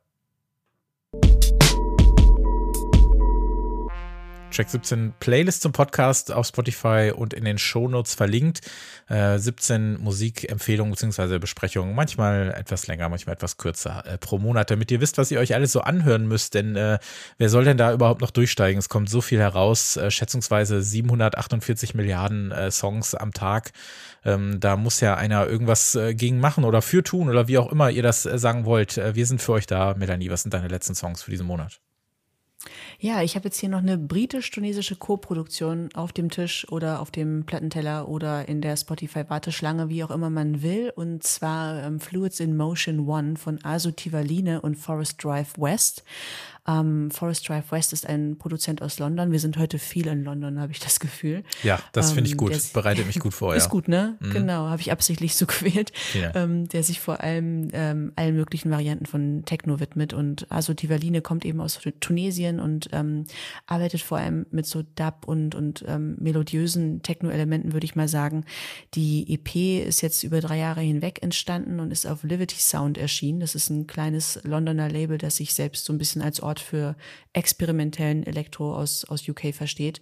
Track 17 Playlist zum Podcast auf Spotify und in den Shownotes verlinkt. 17 Musikempfehlungen bzw. Besprechungen, manchmal etwas länger, manchmal etwas kürzer pro Monat, damit ihr wisst, was ihr euch alles so anhören müsst, denn wer soll denn da überhaupt noch durchsteigen? Es kommt so viel heraus, schätzungsweise 748 Milliarden Songs am Tag. Da muss ja einer irgendwas gegen machen oder für tun oder wie auch immer ihr das sagen wollt. Wir sind für euch da. Melanie, was sind deine letzten Songs für diesen Monat? Ja, ich habe jetzt hier noch eine britisch-tunesische Co-Produktion auf dem Tisch oder auf dem Plattenteller oder in der Spotify-Warteschlange, wie auch immer man will. Und zwar Fluids in Motion One von Asu Tivaline und Forest Drive West. Forest Drive West ist ein Produzent aus London. Wir sind heute viel in London, habe ich das Gefühl. Ja, das finde ich gut. Bereitet mich gut vor, ja. Ist gut, ne? Genau, habe ich absichtlich so gewählt. Ja. Der sich vor allem allen möglichen Varianten von Techno widmet. Und also Tivaline kommt eben aus Tunesien und arbeitet vor allem mit so Dub und melodiösen Techno-Elementen, würde ich mal sagen. Die EP ist jetzt über 3 Jahre hinweg entstanden und ist auf Liberty Sound erschienen. Das ist ein kleines Londoner Label, das sich selbst so ein bisschen als Ort für experimentellen Elektro aus UK versteht.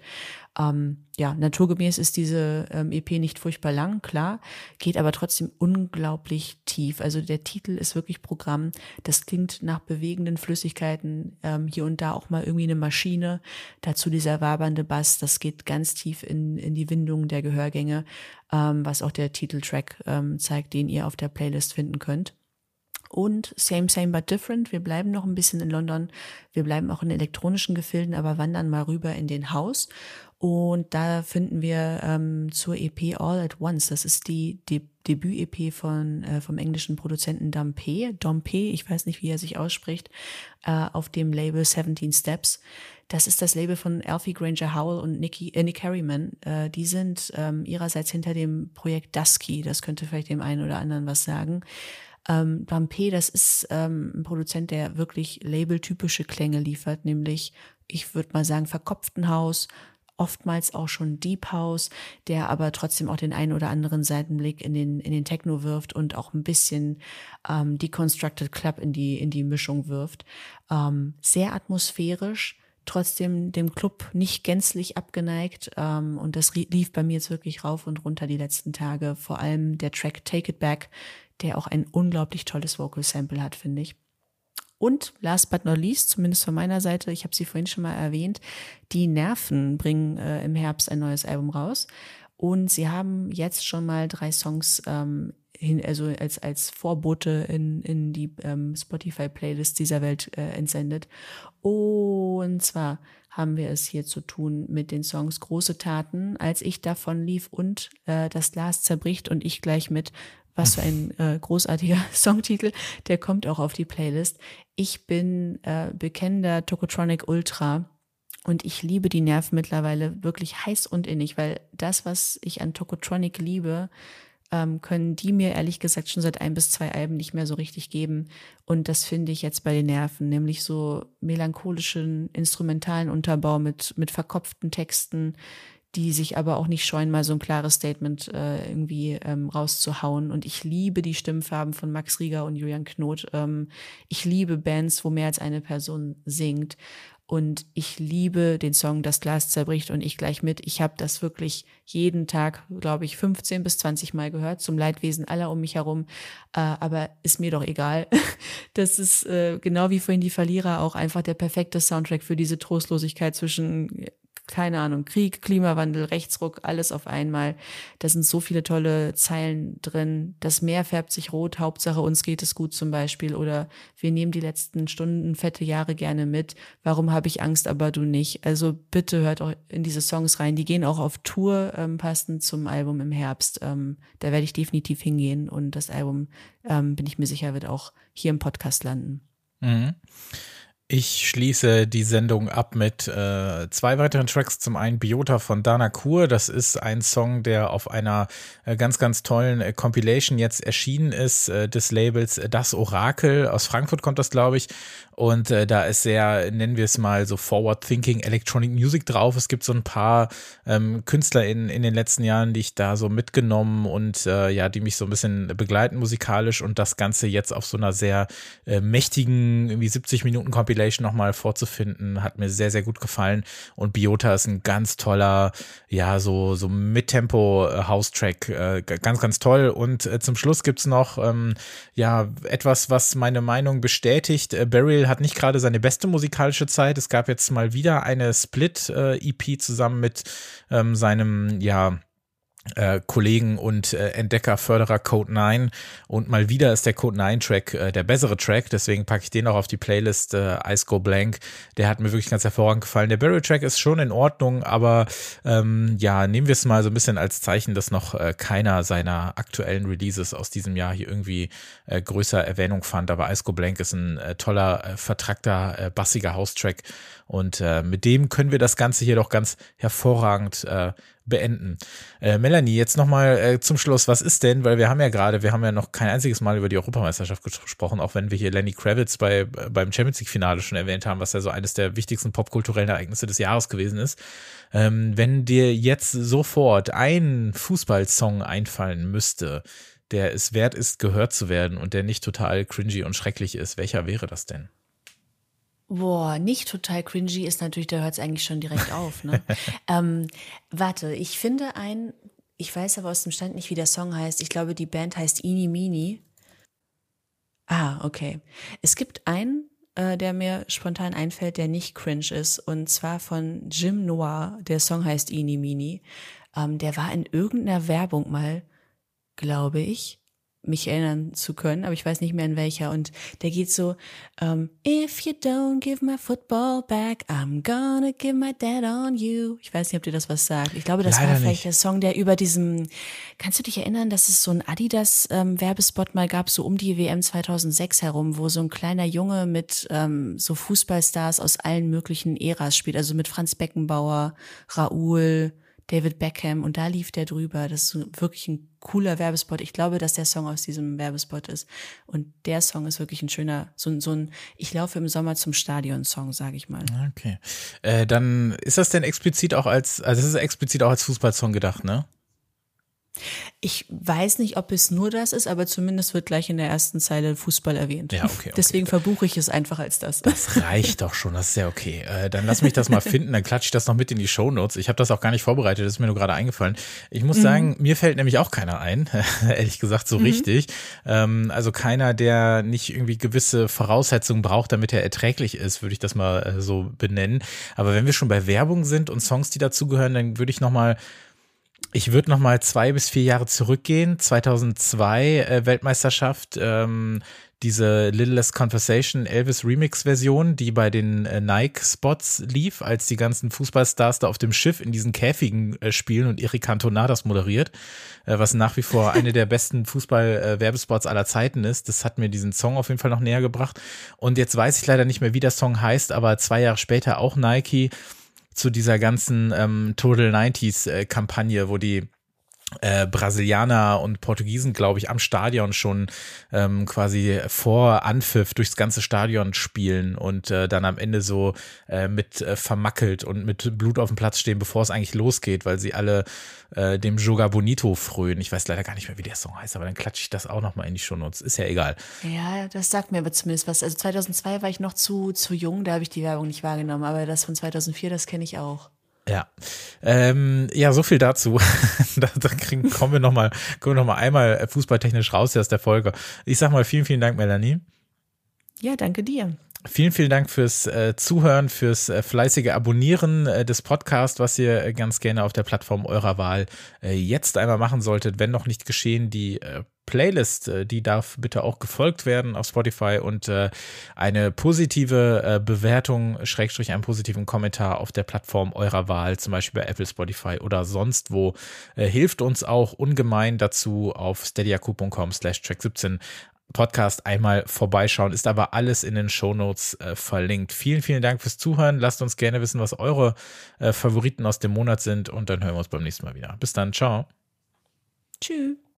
Ja, naturgemäß ist diese EP nicht furchtbar lang, klar, geht aber trotzdem unglaublich tief. Also der Titel ist wirklich Programm. Das klingt nach bewegenden Flüssigkeiten, hier und da auch mal irgendwie eine Maschine. Dazu dieser wabernde Bass, das geht ganz tief in die Windungen der Gehörgänge, was auch der Titeltrack zeigt, den ihr auf der Playlist finden könnt. Und Same, Same, but Different. Wir bleiben noch ein bisschen in London. Wir bleiben auch in elektronischen Gefilden, aber wandern mal rüber in den House. Und da finden wir zur EP All at Once. Das ist die Debüt-EP vom englischen Produzenten Dompe, ich weiß nicht, wie er sich ausspricht, auf dem Label 17 Steps. Das ist das Label von Alfie Granger Howell und Nick Harriman. Die sind ihrerseits hinter dem Projekt Dusky. Das könnte vielleicht dem einen oder anderen was sagen. Dompe, das ist ein Produzent, der wirklich labeltypische Klänge liefert, nämlich, ich würde mal sagen, verkopften House, oftmals auch schon Deep House, der aber trotzdem auch den einen oder anderen Seitenblick in den Techno wirft und auch ein bisschen Deconstructed Club in die Mischung wirft. Sehr atmosphärisch, trotzdem dem Club nicht gänzlich abgeneigt, und das lief bei mir jetzt wirklich rauf und runter die letzten Tage. Vor allem der Track Take It Back, der auch ein unglaublich tolles Vocal Sample hat, finde ich. Und last but not least, zumindest von meiner Seite, ich habe sie vorhin schon mal erwähnt, die Nerven bringen im Herbst ein neues Album raus. Und sie haben jetzt schon mal 3 Songs also als Vorbote in die Spotify-Playlist dieser Welt entsendet. Und zwar haben wir es hier zu tun mit den Songs Große Taten, Als ich davon lief und Das Glas zerbricht und ich gleich mit. Was für ein großartiger Songtitel, der kommt auch auf die Playlist. Ich bin bekennender Tokotronic Ultra und ich liebe die Nerven mittlerweile wirklich heiß und innig, weil das, was ich an Tokotronic liebe, können die mir ehrlich gesagt schon seit 1 bis 2 Alben nicht mehr so richtig geben. Und das finde ich jetzt bei den Nerven, nämlich so melancholischen, instrumentalen Unterbau mit verkopften Texten, die sich aber auch nicht scheuen, mal so ein klares Statement irgendwie rauszuhauen. Und ich liebe die Stimmfarben von Max Rieger und Julian Knot. Ich liebe Bands, wo mehr als eine Person singt. Und ich liebe den Song Das Glas zerbricht und ich gleich mit. Ich habe das wirklich jeden Tag, glaube ich, 15 bis 20 Mal gehört, zum Leidwesen aller um mich herum. Aber ist mir doch egal. Das ist genau wie vorhin die Verlierer auch einfach der perfekte Soundtrack für diese Trostlosigkeit zwischen, keine Ahnung, Krieg, Klimawandel, Rechtsruck, alles auf einmal. Da sind so viele tolle Zeilen drin. Das Meer färbt sich rot, Hauptsache uns geht es gut zum Beispiel. Oder wir nehmen die letzten Stunden, fette Jahre gerne mit. Warum habe ich Angst, aber du nicht? Also bitte hört auch in diese Songs rein. Die gehen auch auf Tour, passend zum Album im Herbst. Da werde ich definitiv hingehen und das Album, bin ich mir sicher, wird auch hier im Podcast landen. Mhm. Ich schließe die Sendung ab mit 2 weiteren Tracks. Zum einen Biota von Dana Kur. Das ist ein Song, der auf einer ganz, ganz tollen Compilation jetzt erschienen ist, des Labels Das Orakel. Aus Frankfurt kommt das, glaube ich. Und da ist sehr, nennen wir es mal so Forward-Thinking Electronic Music drauf. Es gibt so ein paar Künstler in den letzten Jahren, die ich da so mitgenommen und ja, die mich so ein bisschen begleiten musikalisch und das Ganze jetzt auf so einer sehr mächtigen, irgendwie 70 Minuten Compilation nochmal vorzufinden, hat mir sehr, sehr gut gefallen. Und Biota ist ein ganz toller, ja, so Mid-Tempo-House-Track, ganz, ganz toll. Und zum Schluss gibt's noch, ja, etwas, was meine Meinung bestätigt. Burial hat nicht gerade seine beste musikalische Zeit. Es gab jetzt mal wieder eine Split-EP zusammen mit seinem, ja, Kollegen und Entdecker, Förderer Code 9 und mal wieder ist der Code 9 Track der bessere Track, deswegen packe ich den auch auf die Playlist, Ice Go Blank, der hat mir wirklich ganz hervorragend gefallen. Der Barrel Track ist schon in Ordnung, aber nehmen wir es mal so ein bisschen als Zeichen, dass noch keiner seiner aktuellen Releases aus diesem Jahr hier irgendwie größer Erwähnung fand, aber Ice Go Blank ist ein toller, vertrackter, bassiger House-Track und mit dem können wir das Ganze hier doch ganz hervorragend beenden. Melanie, jetzt nochmal zum Schluss, was ist denn, weil wir haben ja noch kein einziges Mal über die Europameisterschaft gesprochen, auch wenn wir hier Lenny Kravitz beim Champions League Finale schon erwähnt haben, was ja so eines der wichtigsten popkulturellen Ereignisse des Jahres gewesen ist. Wenn dir jetzt sofort ein Fußballsong einfallen müsste, der es wert ist, gehört zu werden und der nicht total cringy und schrecklich ist, welcher wäre das denn? Boah, nicht total cringy ist natürlich, da hört es eigentlich schon direkt auf, ne? Warte, ich finde ich weiß aber aus dem Stand nicht, wie der Song heißt. Ich glaube, die Band heißt Eeny Meeny. Ah, okay. Es gibt einen, der mir spontan einfällt, der nicht cringe ist, und zwar von Jim Noir. Der Song heißt Eeny Meeny. Der war in irgendeiner Werbung mal, glaube ich, mich erinnern zu können, aber ich weiß nicht mehr in welcher. Und der geht so, if you don't give my football back, I'm gonna give my dad on you. Ich weiß nicht, ob dir das was sagt. Ich glaube, das Leider war vielleicht nicht. der Song, der über kannst du dich erinnern, dass es so einen Adidas-Werbespot mal gab, so um die WM 2006 herum, wo so ein kleiner Junge mit so Fußballstars aus allen möglichen Äras spielt, also mit Franz Beckenbauer, Raoul, David Beckham, und da lief der drüber. Das ist so wirklich ein cooler Werbespot. Ich glaube, dass der Song aus diesem Werbespot ist. Und der Song ist wirklich ein schöner, so ein Ich laufe im Sommer zum Stadion-Song, sage ich mal. Okay. Dann ist das denn explizit auch es ist explizit auch als Fußballsong gedacht, ne? Ich weiß nicht, ob es nur das ist, aber zumindest wird gleich in der ersten Zeile Fußball erwähnt. Ja, okay. Deswegen verbuche ich es einfach als das. Das reicht doch schon, das ist ja okay. Dann lass mich das mal finden, dann klatsche ich das noch mit in die Shownotes. Ich habe das auch gar nicht vorbereitet, das ist mir nur gerade eingefallen. Ich muss sagen, mir fällt nämlich auch keiner ein, ehrlich gesagt, so richtig. Also keiner, der nicht irgendwie gewisse Voraussetzungen braucht, damit er erträglich ist, würde ich das mal so benennen. Aber wenn wir schon bei Werbung sind und Songs, die dazugehören, dann würde ich würde noch mal 2 bis 4 Jahre zurückgehen. 2002 Weltmeisterschaft, diese Little Less Conversation Elvis Remix Version, die bei den Nike-Spots lief, als die ganzen Fußballstars da auf dem Schiff in diesen Käfigen spielen und Eric Cantona das moderiert, was nach wie vor eine der besten Fußball-Werbespots aller Zeiten ist. Das hat mir diesen Song auf jeden Fall noch näher gebracht. Und jetzt weiß ich leider nicht mehr, wie der Song heißt, aber 2 Jahre später auch Nike zu dieser ganzen Total 90s Kampagne, wo die Brasilianer und Portugiesen, glaube ich, am Stadion schon quasi vor Anpfiff durchs ganze Stadion spielen und dann am Ende so mit vermackelt und mit Blut auf dem Platz stehen, bevor es eigentlich losgeht, weil sie alle dem Joga Bonito frönen. Ich weiß leider gar nicht mehr, wie der Song heißt, aber dann klatsche ich das auch nochmal in die Shownotes. Ist ja egal. Ja, das sagt mir aber zumindest was. Also 2002 war ich noch zu jung, da habe ich die Werbung nicht wahrgenommen, aber das von 2004, das kenne ich auch. Ja, so viel dazu. Kommen wir noch mal einmal fußballtechnisch raus hier aus der Folge. Ich sag mal vielen, vielen Dank, Melanie. Ja, danke dir. Vielen, vielen Dank fürs Zuhören, fürs fleißige Abonnieren des Podcasts, was ihr ganz gerne auf der Plattform eurer Wahl jetzt einmal machen solltet. Wenn noch nicht geschehen, die Playlist, die darf bitte auch gefolgt werden auf Spotify und eine positive Bewertung, / einen positiven Kommentar auf der Plattform eurer Wahl, zum Beispiel bei Apple, Spotify oder sonst wo, hilft uns auch ungemein dazu auf steadyhq.com/track17 Podcast einmal vorbeischauen, ist aber alles in den Shownotes verlinkt. Vielen, vielen Dank fürs Zuhören. Lasst uns gerne wissen, was eure Favoriten aus dem Monat sind und dann hören wir uns beim nächsten Mal wieder. Bis dann, ciao. Tschüss.